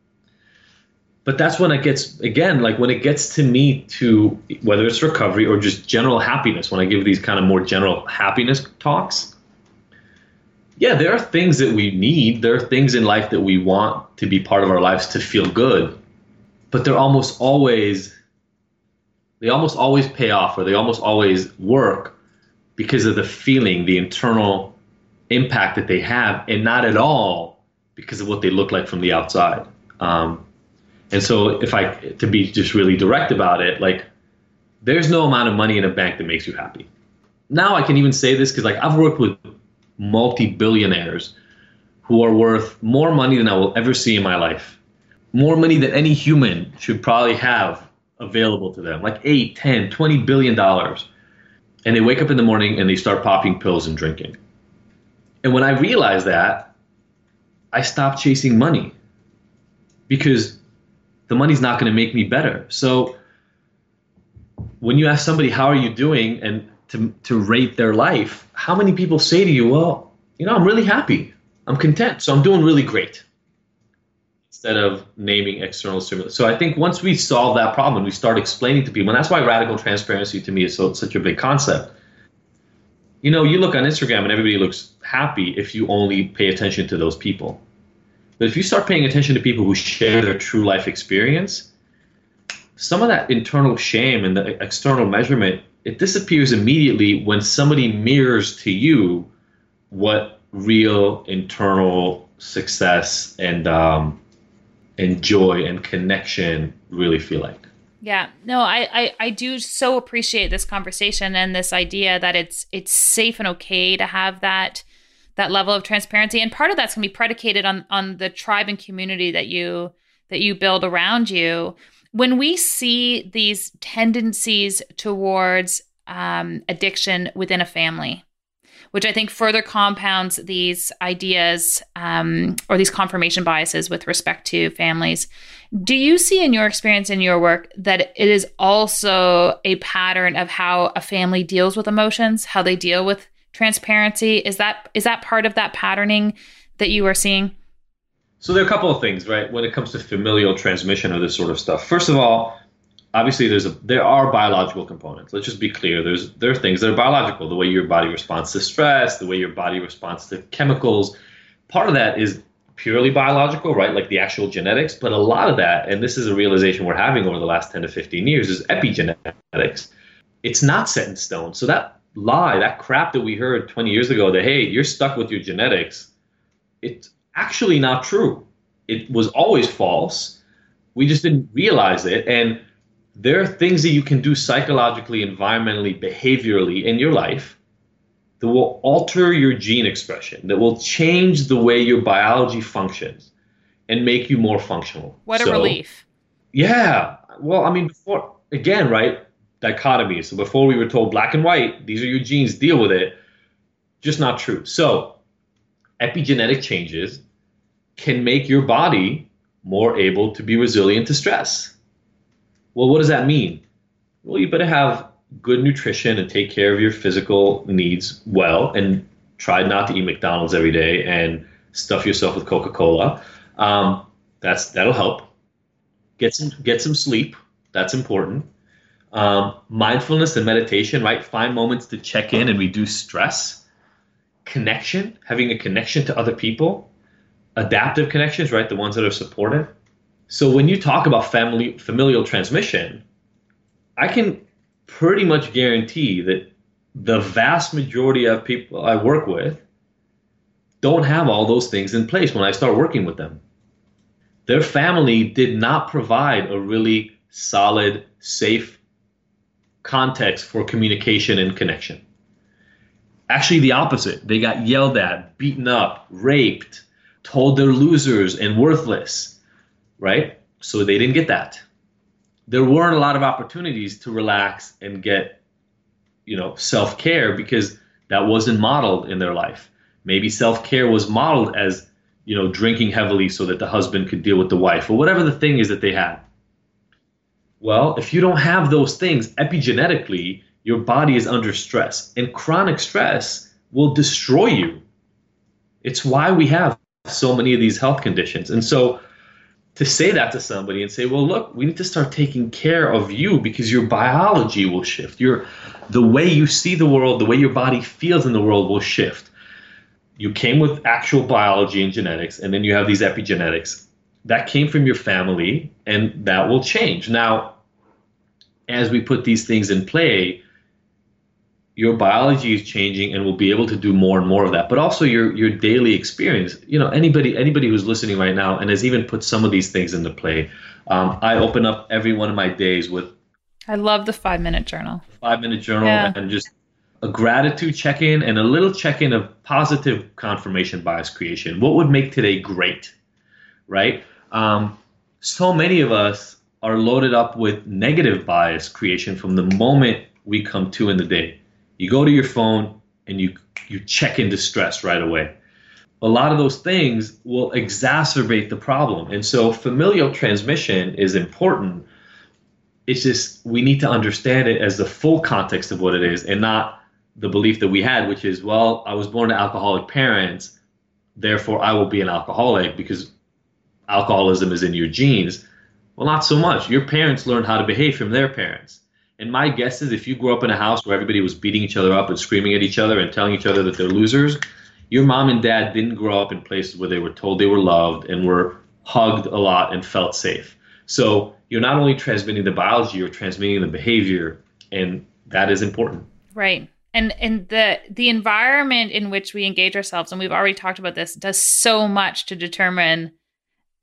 But that's when it gets, again, like when it gets to me to, whether it's recovery or just general happiness, when I give these kind of more general happiness talks, yeah, there are things that we need. There are things in life that we want to be part of our lives to feel good. But they're almost always, they almost always pay off, or they almost always work because of the feeling, the internal impact that they have, and not at all because of what they look like from the outside. Um, and so if I, to be just really direct about it, like there's no amount of money in a bank that makes you happy. Now I can even say this because like I've worked with multi-billionaires who are worth more money than I will ever see in my life. More money than any human should probably have available to them, like eight, ten, twenty billion dollars. And they wake up in the morning and they start popping pills and drinking. And when I realized that, I stopped chasing money because the money's not going to make me better. So when you ask somebody, how are you doing? And to, to rate their life, how many people say to you, well, you know, I'm really happy. I'm content. So I'm doing really great. Instead of naming external stimulus. So I think once we solve that problem, we start explaining to people, and that's why radical transparency to me is so such a big concept. You know, you look on Instagram and everybody looks happy if you only pay attention to those people. But if you start paying attention to people who share their true life experience, some of that internal shame and the external measurement, it disappears immediately when somebody mirrors to you what real internal success and um, and joy and connection really feel like. Yeah, no, I, I, I do so appreciate this conversation and this idea that it's it's safe and okay to have that that level of transparency. And part of that's gonna be predicated on on the tribe and community that you that you build around you. When we see these tendencies towards um, addiction within a family, which I think further compounds these ideas um, or these confirmation biases with respect to families. Do you see in your experience in your work that it is also a pattern of how a family deals with emotions, how they deal with transparency? Is that is that part of that patterning that you are seeing? So there are a couple of things, right, when it comes to familial transmission of this sort of stuff. First of all, obviously, there's a there are biological components. Let's just be clear. There's there are things that are biological. The way your body responds to stress, the way your body responds to chemicals. Part of that is purely biological, right? Like the actual genetics. But a lot of that, and this is a realization we're having over the last ten to fifteen years, is epigenetics. It's not set in stone. So that lie, that crap that we heard twenty years ago, that hey, you're stuck with your genetics, it's actually not true. It was always false. We just didn't realize it. And there are things that you can do psychologically, environmentally, behaviorally in your life that will alter your gene expression, that will change the way your biology functions and make you more functional. What a so, relief. Yeah. Well, I mean, before, again, right, dichotomy. So before we were told black and white, these are your genes, deal with it. Just not true. So epigenetic changes can make your body more able to be resilient to stress. Well, what does that mean? Well, you better have good nutrition and take care of your physical needs well, and try not to eat McDonald's every day and stuff yourself with Coca-Cola. Um, that's that'll help. Get some get some sleep. That's important. Um, mindfulness and meditation, right? Find moments to check in and reduce stress. Connection, having a connection to other people. Adaptive connections, right? The ones that are supportive. So when you talk about family familial transmission, I can pretty much guarantee that the vast majority of people I work with don't have all those things in place when I start working with them. Their family did not provide a really solid, safe context for communication and connection. Actually, the opposite. They got yelled at, beaten up, raped, told they're losers and worthless, right? So they didn't get that. There weren't a lot of opportunities to relax and get, you know, self-care because that wasn't modeled in their life. Maybe self-care was modeled as, you know, drinking heavily so that the husband could deal with the wife, or whatever the thing is that they had. Well, if you don't have those things epigenetically, your body is under stress, and chronic stress will destroy you. It's why we have so many of these health conditions. And so to say that to somebody and say, well, look, we need to start taking care of you because your biology will shift. Your, the way you see the world, the way your body feels in the world will shift. You came with actual biology and genetics, and then you have these epigenetics. That came from your family, and that will change. Now, as we put these things in play, your biology is changing, and we'll be able to do more and more of that. But also your your daily experience. You know, anybody anybody who's listening right now and has even put some of these things into play. Um, I open up every one of my days with. I love the five minute journal. Five minute journal yeah. and just a gratitude check in and a little check in of positive confirmation bias creation. What would make today great, right? Um, so many of us are loaded up with negative bias creation from the moment we come to in the day. You go to your phone and you you check into stress right away. A lot of those things will exacerbate the problem. And so familial transmission is important. It's just we need to understand it as the full context of what it is and not the belief that we had, which is, well, I was born to alcoholic parents, therefore I will be an alcoholic because alcoholism is in your genes. Well, not so much. Your parents learned how to behave from their parents. And my guess is if you grew up in a house where everybody was beating each other up and screaming at each other and telling each other that they're losers, your mom and dad didn't grow up in places where they were told they were loved and were hugged a lot and felt safe. So you're not only transmitting the biology, you're transmitting the behavior, and that is important. Right. And and the the environment in which we engage ourselves, and we've already talked about this, does so much to determine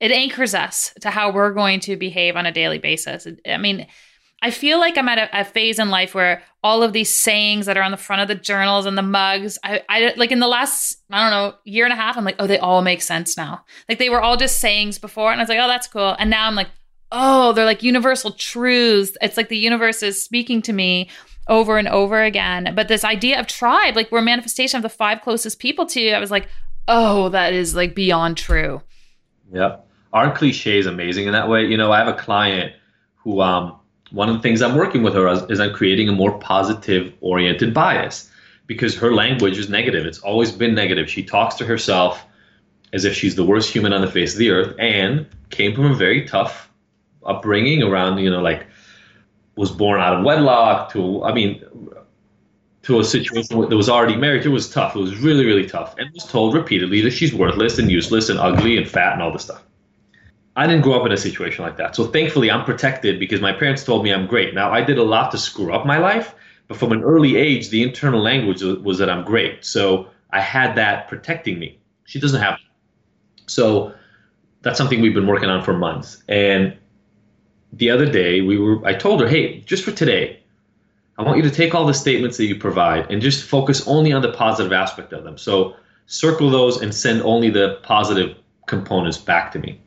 It anchors us to how we're going to behave on a daily basis. I mean, I feel like I'm at a, a phase in life where all of these sayings that are on the front of the journals and the mugs, I, I like in the last, I don't know, year and a half, I'm like, oh, they all make sense now. Like they were all just sayings before. And I was like, oh, that's cool. And now I'm like, oh, they're like universal truths. It's like the universe is speaking to me over and over again. But this idea of tribe, like we're a manifestation of the five closest people to you. I was like, oh, that is like beyond true. Yep. Our cliche is amazing in that way. You know, I have a client who, um, one of the things I'm working with her is, is I'm creating a more positive oriented bias because her language is negative. It's always been negative. She talks to herself as if she's the worst human on the face of the earth and came from a very tough upbringing around, you know, like was born out of wedlock to, I mean, to a situation that was already married. It was tough. It was really, really tough. And was told repeatedly that she's worthless and useless and ugly and fat and all this stuff. I didn't grow up in a situation like that. So thankfully, I'm protected because my parents told me I'm great. Now, I did a lot to screw up my life, but from an early age, the internal language was, was that I'm great. So I had that protecting me. She doesn't have it. So that's something we've been working on for months. And the other day, we were. I told her, hey, just for today, I want you to take all the statements that you provide and just focus only on the positive aspect of them. So circle those and send only the positive components back to me.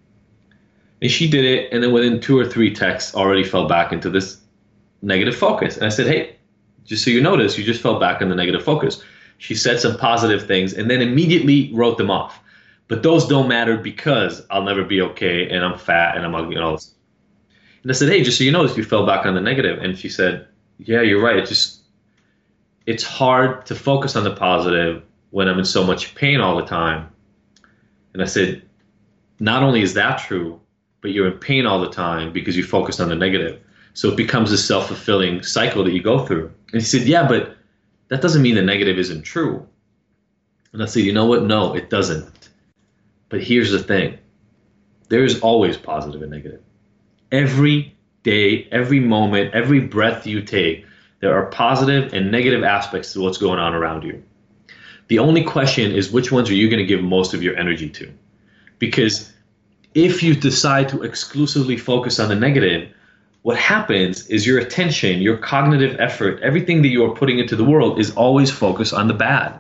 And she did it, and then within two or three texts already fell back into this negative focus. And I said, hey, just so you notice, you just fell back in the negative focus. She said some positive things and then immediately wrote them off. But those don't matter because I'll never be okay, and I'm fat, and I'm ugly, and all this. And I said, hey, just so you notice, you fell back on the negative. And she said, yeah, you're right. It's just, it's hard to focus on the positive when I'm in so much pain all the time. And I said, not only is that true, but you're in pain all the time because you focused on the negative. So it becomes a self-fulfilling cycle that you go through. And he said, yeah, but that doesn't mean the negative isn't true. And I said, you know what? No, it doesn't. But here's the thing. There is always positive and negative. Every day, every moment, every breath you take, there are positive and negative aspects to what's going on around you. The only question is which ones are you going to give most of your energy to? Because if you decide to exclusively focus on the negative, what happens is your attention, your cognitive effort, everything that you are putting into the world is always focused on the bad.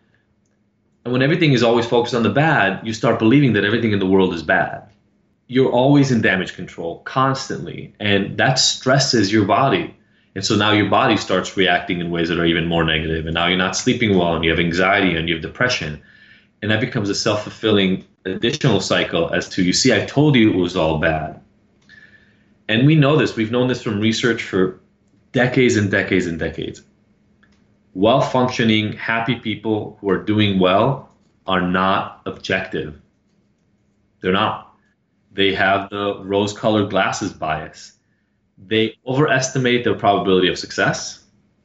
And when everything is always focused on the bad, you start believing that everything in the world is bad. You're always in damage control, constantly, and that stresses your body. And so now your body starts reacting in ways that are even more negative, and now you're not sleeping well, and you have anxiety, and you have depression. And that becomes a self-fulfilling additional cycle as to, you see, I told you it was all bad. And we know this. We've known this from research for decades and decades and decades. Well-functioning, happy people who are doing well are not objective. They're not. They have the rose-colored glasses bias. They overestimate their probability of success.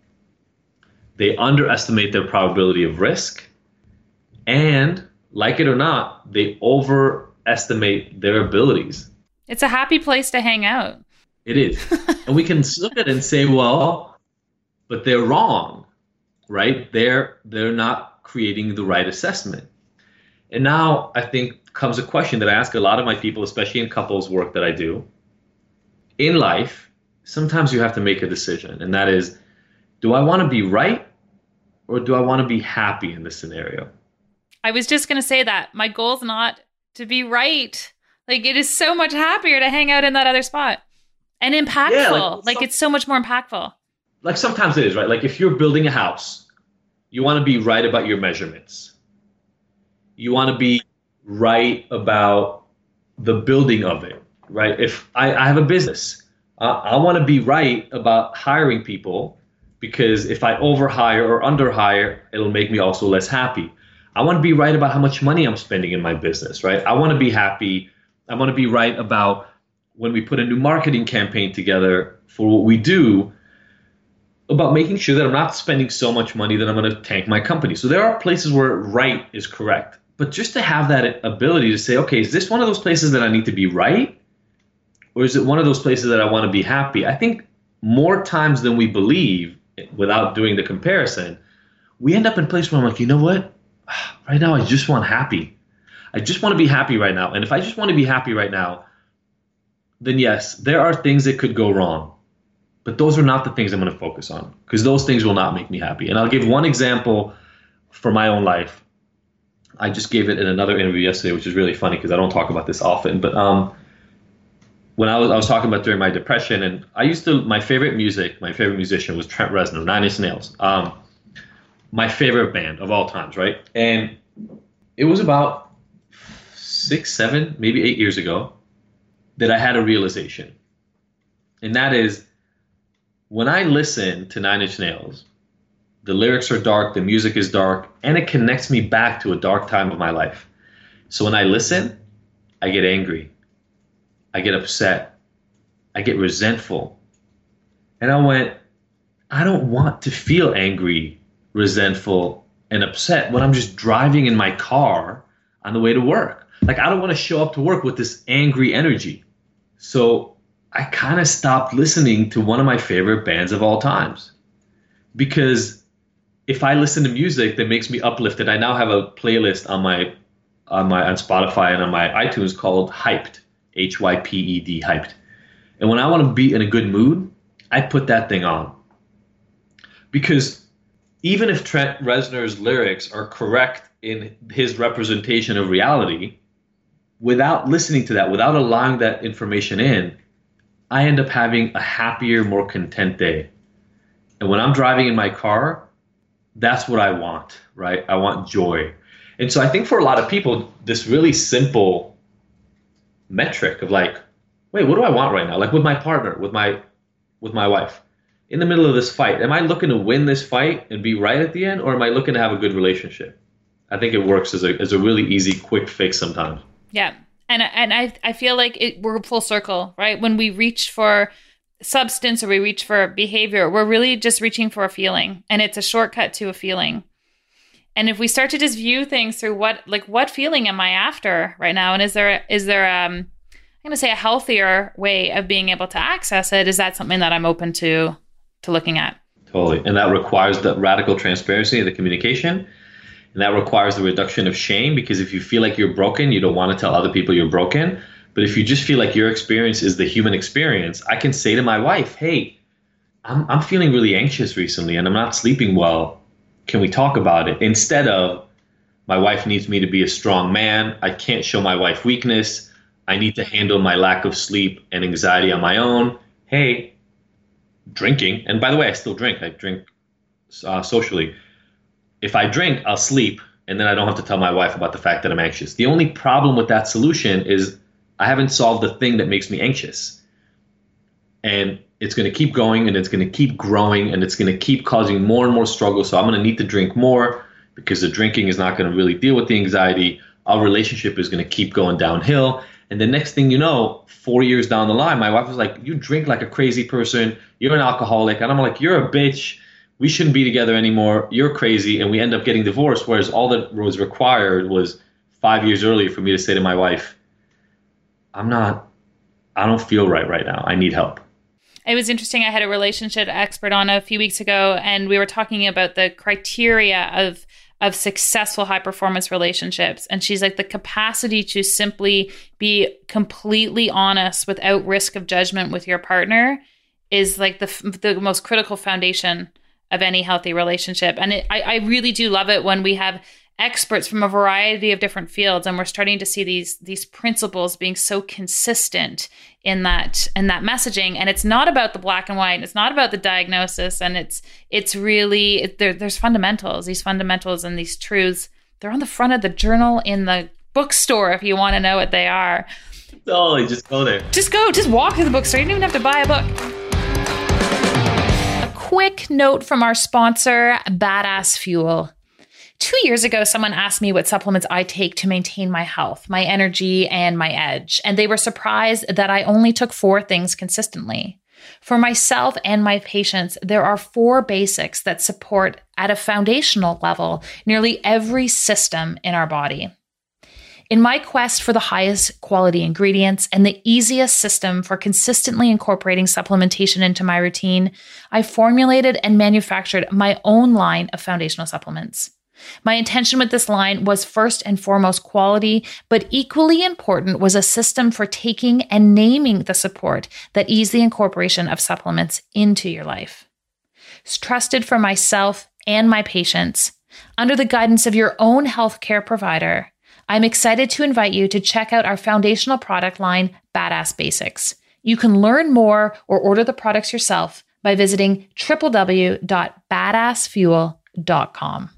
They underestimate their probability of risk. And, like it or not, they overestimate their abilities. It's a happy place to hang out. It is. And we can look at it and say, well, but they're wrong, right? They're they're not creating the right assessment. And now I think comes a question that I ask a lot of my people, especially in couples work that I do. In life, sometimes you have to make a decision, and that is, do I want to be right or do I want to be happy in this scenario? I was just going to say that. My goal is not to be right. Like, it is so much happier to hang out in that other spot. And impactful. Yeah, like, like some, it's so much more impactful. Like sometimes it is, right? Like if you're building a house, you want to be right about your measurements. You want to be right about the building of it, right? If I, I have a business, uh, I want to be right about hiring people, because if I overhire or underhire, it'll make me also less happy. I want to be right about how much money I'm spending in my business, right? I want to be happy. I want to be right about when we put a new marketing campaign together for what we do, about making sure that I'm not spending so much money that I'm going to tank my company. So there are places where right is correct. But just to have that ability to say, okay, is this one of those places that I need to be right? Or is it one of those places that I want to be happy? I think more times than we believe, without doing the comparison, we end up in a place where I'm like, you know what? Right now I just want happy. I just want to be happy right now. And if I just want to be happy right now, then yes, there are things that could go wrong. But those are not the things I'm going to focus on, because those things will not make me happy. And I'll give one example for my own life. I just gave it in another interview yesterday, which is really funny because I don't talk about this often. But um, when I was I was talking about during my depression, and I used to, my favorite music, my favorite musician was Trent Reznor, Nine Inch Nails. Um, my favorite band of all times, right? And it was about six, seven, maybe eight years ago that I had a realization. And that is, when I listen to Nine Inch Nails, the lyrics are dark, the music is dark, and it connects me back to a dark time of my life. So when I listen, I get angry. I get upset. I get resentful. And I went, I don't want to feel angry, resentful, and upset when I'm just driving in my car on the way to work. Like, I don't want to show up to work with this angry energy. So I kind of stopped listening to one of my favorite bands of all times, because if I listen to music that makes me uplifted, I now have a playlist on my on my on Spotify and on my iTunes called Hyped, H Y P E D, Hyped. And when I want to be in a good mood, I put that thing on. Because even if Trent Reznor's lyrics are correct in his representation of reality, without listening to that, without allowing that information in, I end up having a happier, more content day. And when I'm driving in my car, that's what I want, right? I want joy. And so I think for a lot of people, this really simple metric of like, wait, what do I want right now? Like with my partner, with my with my wife, in the middle of this fight, am I looking to win this fight and be right at the end, or am I looking to have a good relationship? I think it works as a as a really easy, quick fix sometimes. Yeah. And and I I feel like it, we're full circle, right? When we reach for substance or we reach for behavior, we're really just reaching for a feeling, and it's a shortcut to a feeling. And if we start to just view things through what, like, what feeling am I after right now, and is there is there um I'm going to say a healthier way of being able to access it? Is that something that I'm open to to looking at? Totally, and that requires the radical transparency of the communication. And that requires the reduction of shame, because if you feel like you're broken, you don't want to tell other people you're broken. But if you just feel like your experience is the human experience, I can say to my wife, hey, I'm, I'm feeling really anxious recently and I'm not sleeping well. Can we talk about it? Instead of, my wife needs me to be a strong man. I can't show my wife weakness. I need to handle my lack of sleep and anxiety on my own. Hey, drinking. And by the way, I still drink. I drink uh, socially. If I drink, I'll sleep, and then I don't have to tell my wife about the fact that I'm anxious. The only problem with that solution is I haven't solved the thing that makes me anxious. And it's going to keep going, and it's going to keep growing, and it's going to keep causing more and more struggle. So I'm going to need to drink more, because the drinking is not going to really deal with the anxiety. Our relationship is going to keep going downhill. And the next thing you know, four years down the line, my wife was like, you drink like a crazy person. You're an alcoholic. And I'm like, you're a bitch. We shouldn't be together anymore. You're crazy. And we end up getting divorced. Whereas all that was required was five years earlier for me to say to my wife, I'm not, I don't feel right right now. I need help. It was interesting. I had a relationship expert on a few weeks ago, and we were talking about the criteria of of successful high performance relationships. And she's like, the capacity to simply be completely honest without risk of judgment with your partner is like the the most critical foundation of any healthy relationship. And it, I, I really do love it when we have experts from a variety of different fields, and we're starting to see these these principles being so consistent in that in that messaging. And it's not about the black and white. It's not about the diagnosis. And it's it's really it, there, there's fundamentals. These fundamentals and these truths. They're on the front of the journal in the bookstore if you want to know what they are. Totally, just go there. Just go. Just walk to the bookstore. You don't even have to buy a book. Quick note from our sponsor, Badass Fuel. Two years ago, someone asked me what supplements I take to maintain my health, my energy, and my edge. And they were surprised that I only took four things consistently. For myself and my patients, there are four basics that support at a foundational level nearly every system in our body. In my quest for the highest quality ingredients and the easiest system for consistently incorporating supplementation into my routine, I formulated and manufactured my own line of foundational supplements. My intention with this line was first and foremost quality, but equally important was a system for taking and naming the support that eased the incorporation of supplements into your life. It's trusted for myself and my patients. Under the guidance of your own healthcare provider, I'm excited to invite you to check out our foundational product line, Badass Basics. You can learn more or order the products yourself by visiting w w w dot badass fuel dot com.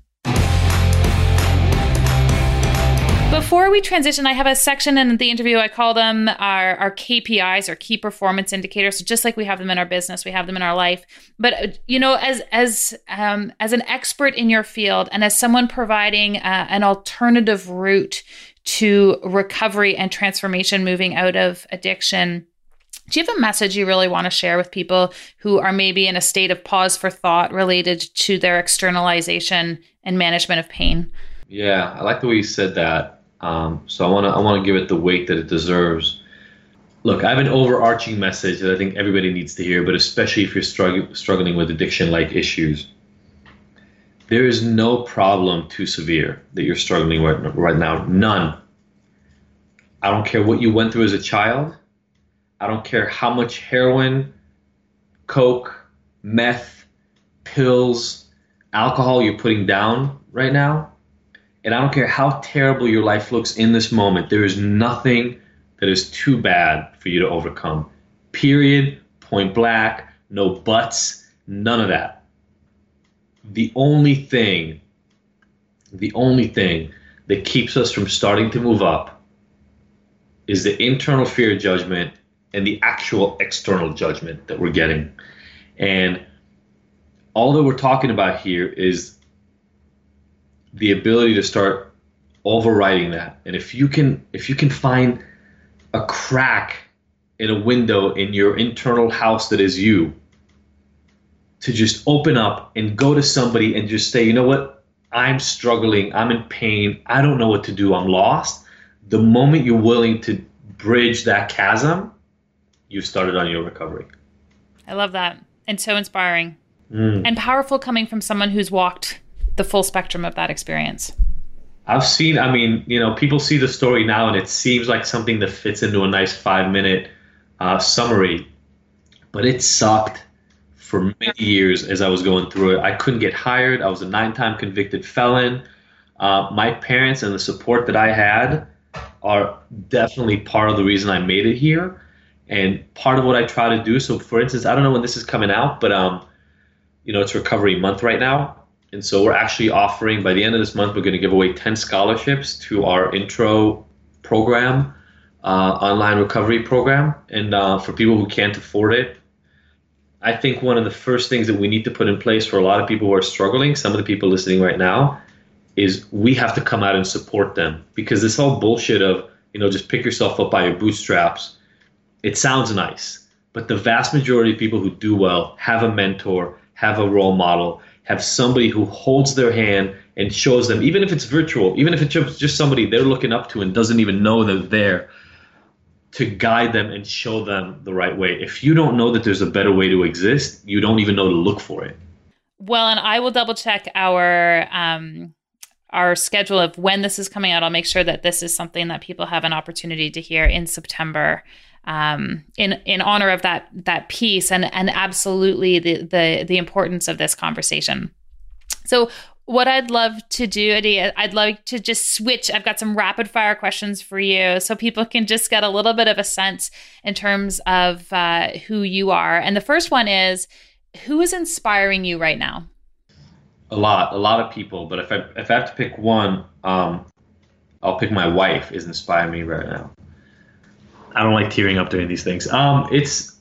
Before we transition, I have a section in the interview, I call them our, our K P Is, or key performance indicators. So just like we have them in our business, we have them in our life. But, you know, as as um, as an expert in your field and as someone providing uh, an alternative route to recovery and transformation moving out of addiction, do you have a message you really want to share with people who are maybe in a state of pause for thought related to their externalization and management of pain? Yeah, I like the way you said that. Um, so I want to I want to give it the weight that it deserves. Look, I have an overarching message that I think everybody needs to hear, but especially if you're strugg- struggling with addiction-like issues. There is no problem too severe that you're struggling with right now. None. I don't care what you went through as a child. I don't care how much heroin, coke, meth, pills, alcohol you're putting down right now. And I don't care how terrible your life looks in this moment. There is nothing that is too bad for you to overcome. Period. Point blank. No buts. None of that. The only thing, the only thing that keeps us from starting to move up is the internal fear judgment and the actual external judgment that we're getting. And all that we're talking about here is the ability to start overriding that. And if you can if you can find a crack in a window in your internal house that is you, to just open up and go to somebody and just say, you know what, I'm struggling, I'm in pain, I don't know what to do, I'm lost. The moment you're willing to bridge that chasm, you've started on your recovery. I love that. And so inspiring. Mm. And powerful coming from someone who's walked the full spectrum of that experience. I've seen, I mean, you know, people see the story now and it seems like something that fits into a nice five minute uh, summary, but it sucked for many years as I was going through it. I couldn't get hired. I was a nine time convicted felon. Uh, my parents and the support that I had are definitely part of the reason I made it here and part of what I try to do. So for instance, I don't know when this is coming out, but um, you know, it's Recovery Month right now. And so we're actually offering, by the end of this month, we're going to give away ten scholarships to our intro program, uh, online recovery program. And uh, for people who can't afford it, I think one of the first things that we need to put in place for a lot of people who are struggling, some of the people listening right now, is we have to come out and support them. Because this whole bullshit of, you know, just pick yourself up by your bootstraps, it sounds nice. But the vast majority of people who do well have a mentor, have a role model, have somebody who holds their hand and shows them, even if it's virtual, even if it's just somebody they're looking up to and doesn't even know they're there, to guide them and show them the right way. If you don't know that there's a better way to exist, you don't even know to look for it. Well, and I will double check our um, our schedule of when this is coming out. I'll make sure that this is something that people have an opportunity to hear in September. Um, in in honor of that that piece and and absolutely the the the importance of this conversation. So what I'd love to do, Adi, I'd like to just switch. I've got some rapid fire questions for you, so people can just get a little bit of a sense in terms of uh, who you are. And the first one is, who is inspiring you right now? A lot, a lot of people. But if I if I have to pick one, um, I'll pick my wife. Is inspiring me right now. I don't like tearing up during these things. Um, it's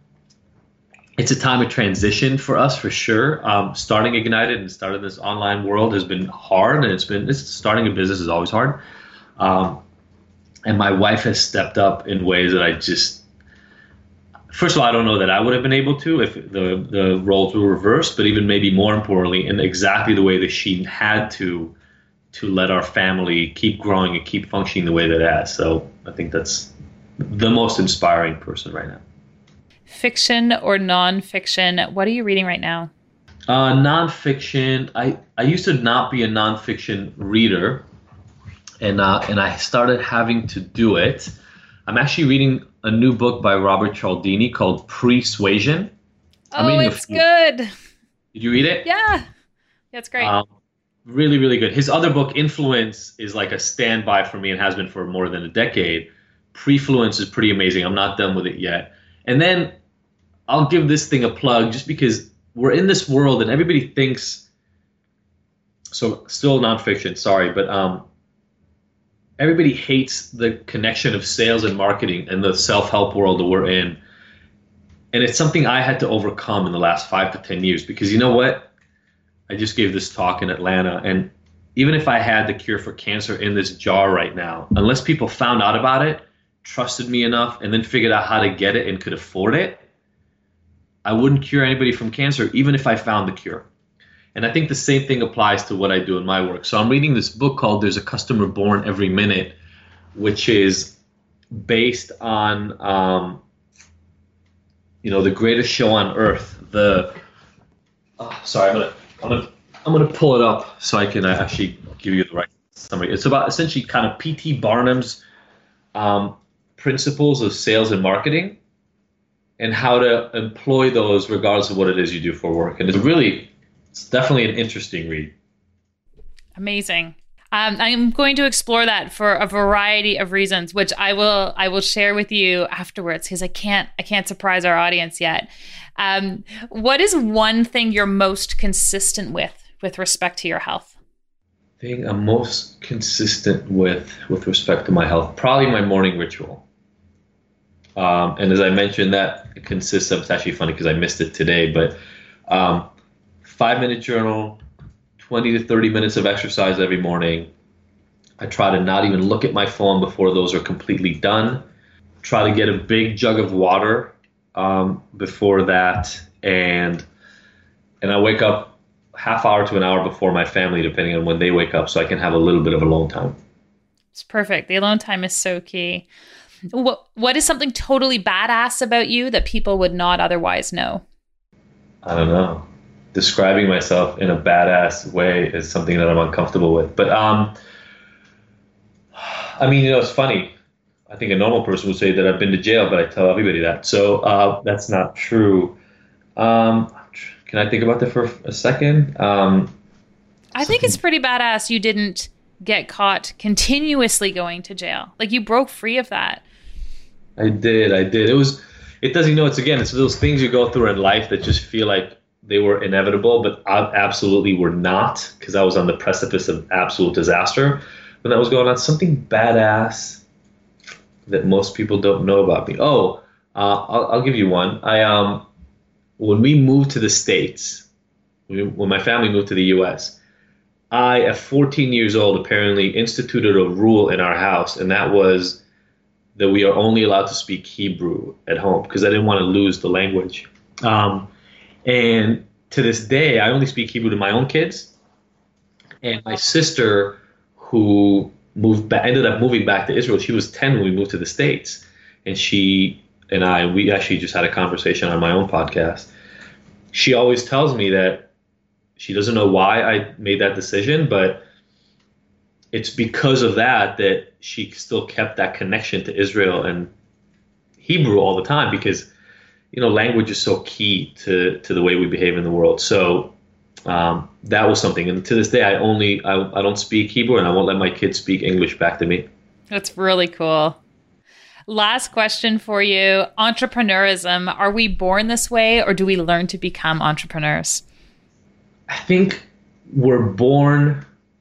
it's a time of transition for us, for sure. Um, starting Ignited and starting this online world has been hard, and it's been it's, starting a business is always hard. Um, and my wife has stepped up in ways that I just, first of all, I don't know that I would have been able to if the the roles were reversed, but even maybe more importantly, in exactly the way that she had to to let our family keep growing and keep functioning the way that it has. So I think that's the most inspiring person right now. Fiction or nonfiction? What are you reading right now? Uh, nonfiction. I, I used to not be a nonfiction reader, and uh, and I started having to do it. I'm actually reading a new book by Robert Cialdini called Pre-Suasion. Oh, it's good. Did you read it? Yeah, that's great. Um, really, really good. His other book, Influence, is like a standby for me and has been for more than a decade. Prefluence is pretty amazing. I'm not done with it yet. And then I'll give this thing a plug just because we're in this world and everybody thinks, so still nonfiction, sorry, but um, everybody hates the connection of sales and marketing and the self-help world that we're in. And it's something I had to overcome in the last five to ten years because you know what? I just gave this talk in Atlanta, and even if I had the cure for cancer in this jar right now, unless people found out about it, trusted me enough, and then figured out how to get it and could afford it, I wouldn't cure anybody from cancer, even if I found the cure. And I think the same thing applies to what I do in my work. So I'm reading this book called There's a Customer Born Every Minute, which is based on, um, you know, the greatest show on earth. The oh, sorry, I'm gonna, I'm gonna, I'm gonna pull it up so I can actually give you the right summary. It's about essentially kind of P T Barnum's um, principles of sales and marketing, and how to employ those regardless of what it is you do for work. And it's really, it's definitely an interesting read. Amazing. Um, I'm going to explore that for a variety of reasons, which I will I will share with you afterwards because I can't I can't surprise our audience yet. Um, what is one thing you're most consistent with with respect to your health? Thing I'm most consistent with with respect to my health, probably my morning ritual. Um, and as I mentioned, that consists of, it's actually funny because I missed it today, but um, five minute journal, twenty to thirty minutes of exercise every morning. I try to not even look at my phone before those are completely done. Try to get a big jug of water um, before that. And, and I wake up half hour to an hour before my family, depending on when they wake up, so I can have a little bit of alone time. It's perfect. The alone time is so key. What What is something totally badass about you that people would not otherwise know? I don't know. Describing myself in a badass way is something that I'm uncomfortable with. But, um, I mean, you know, it's funny. I think a normal person would say that I've been to jail, but I tell everybody that. So uh, that's not true. Um, can I think about that for a second? Um, I think it's pretty badass you didn't get caught continuously going to jail. Like you broke free of that. I did. I did. It was, it doesn't, you know, it's again, it's those things you go through in life that just feel like they were inevitable, but absolutely were not, because I was on the precipice of absolute disaster when that was going on. Something badass that most people don't know about me. Oh, uh, I'll, I'll give you one. I um, when we moved to the States, when my family moved to the U S, I, at fourteen years old, apparently instituted a rule in our house, and that was that we are only allowed to speak Hebrew at home because I didn't want to lose the language. Um, and to this day, I only speak Hebrew to my own kids. And my sister, who moved back, ended up moving back to Israel. She was ten when we moved to the States. And she and I, we actually just had a conversation on my own podcast. She always tells me that she doesn't know why I made that decision, but it's because of that that she still kept that connection to Israel and Hebrew all the time, because, you know, language is so key to, to the way we behave in the world. So um, that was something. And to this day, I only, I, I don't speak Hebrew, and I won't let my kids speak English back to me. That's really cool. Last question for you. Entrepreneurism. Are we born this way, or do we learn to become entrepreneurs? I think we're born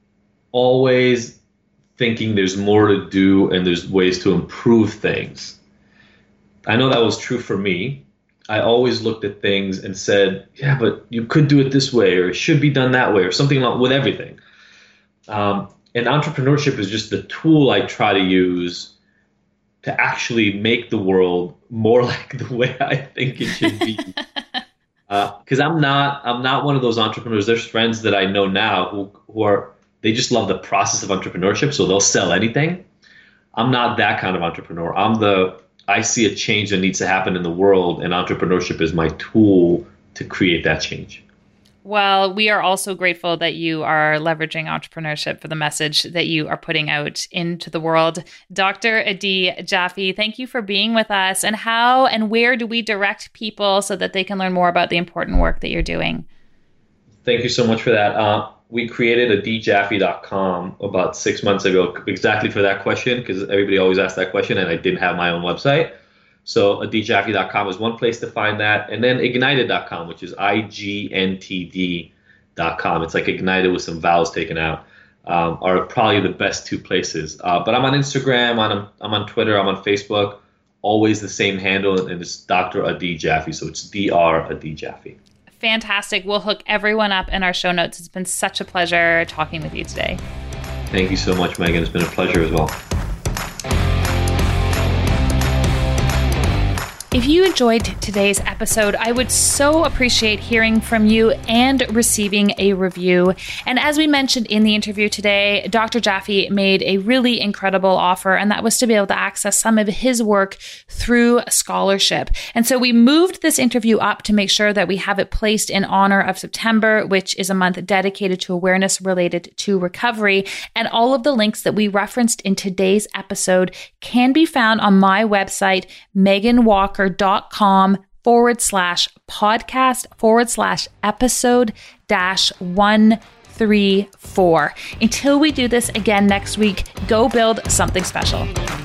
always thinking there's more to do and there's ways to improve things. I know that was true for me. I always looked at things and said, yeah, but you could do it this way, or it should be done that way, or something like with everything. Um, and entrepreneurship is just the tool I try to use to actually make the world more like the way I think it should be. Because uh, I'm not, I'm not one of those entrepreneurs. There's friends that I know now who, who are, they just love the process of entrepreneurship, so they'll sell anything. I'm not that kind of entrepreneur. I'm the, I see a change that needs to happen in the world, and entrepreneurship is my tool to create that change. Well, we are also grateful that you are leveraging entrepreneurship for the message that you are putting out into the world. Doctor Adi Jaffe, thank you for being with us. And how and where do we direct people so that they can learn more about the important work that you're doing? Thank you so much for that. Uh, we created adi jaffe dot com about six months ago exactly for that question, because everybody always asks that question and I didn't have my own website. So adi jaffe dot com is one place to find that. And then ignited dot com, which is I G N T D dot com. It's like ignited with some vowels taken out, um, are probably the best two places. Uh, but I'm on Instagram, I'm, I'm on Twitter, I'm on Facebook, always the same handle, and it's Doctor Adi Jaffe. So it's D R Adi Jaffe. Fantastic. We'll hook everyone up in our show notes. It's been such a pleasure talking with you today. Thank you so much, Megan. It's been a pleasure as well. If you enjoyed today's episode, I would so appreciate hearing from you and receiving a review. And as we mentioned in the interview today, Doctor Jaffe made a really incredible offer, and that was to be able to access some of his work through scholarship. And so we moved this interview up to make sure that we have it placed in honor of September, which is a month dedicated to awareness related to recovery. And all of the links that we referenced in today's episode can be found on my website, megan walker dot com forward slash podcast forward slash episode dash one three four. Until we do this again next week, go build something special.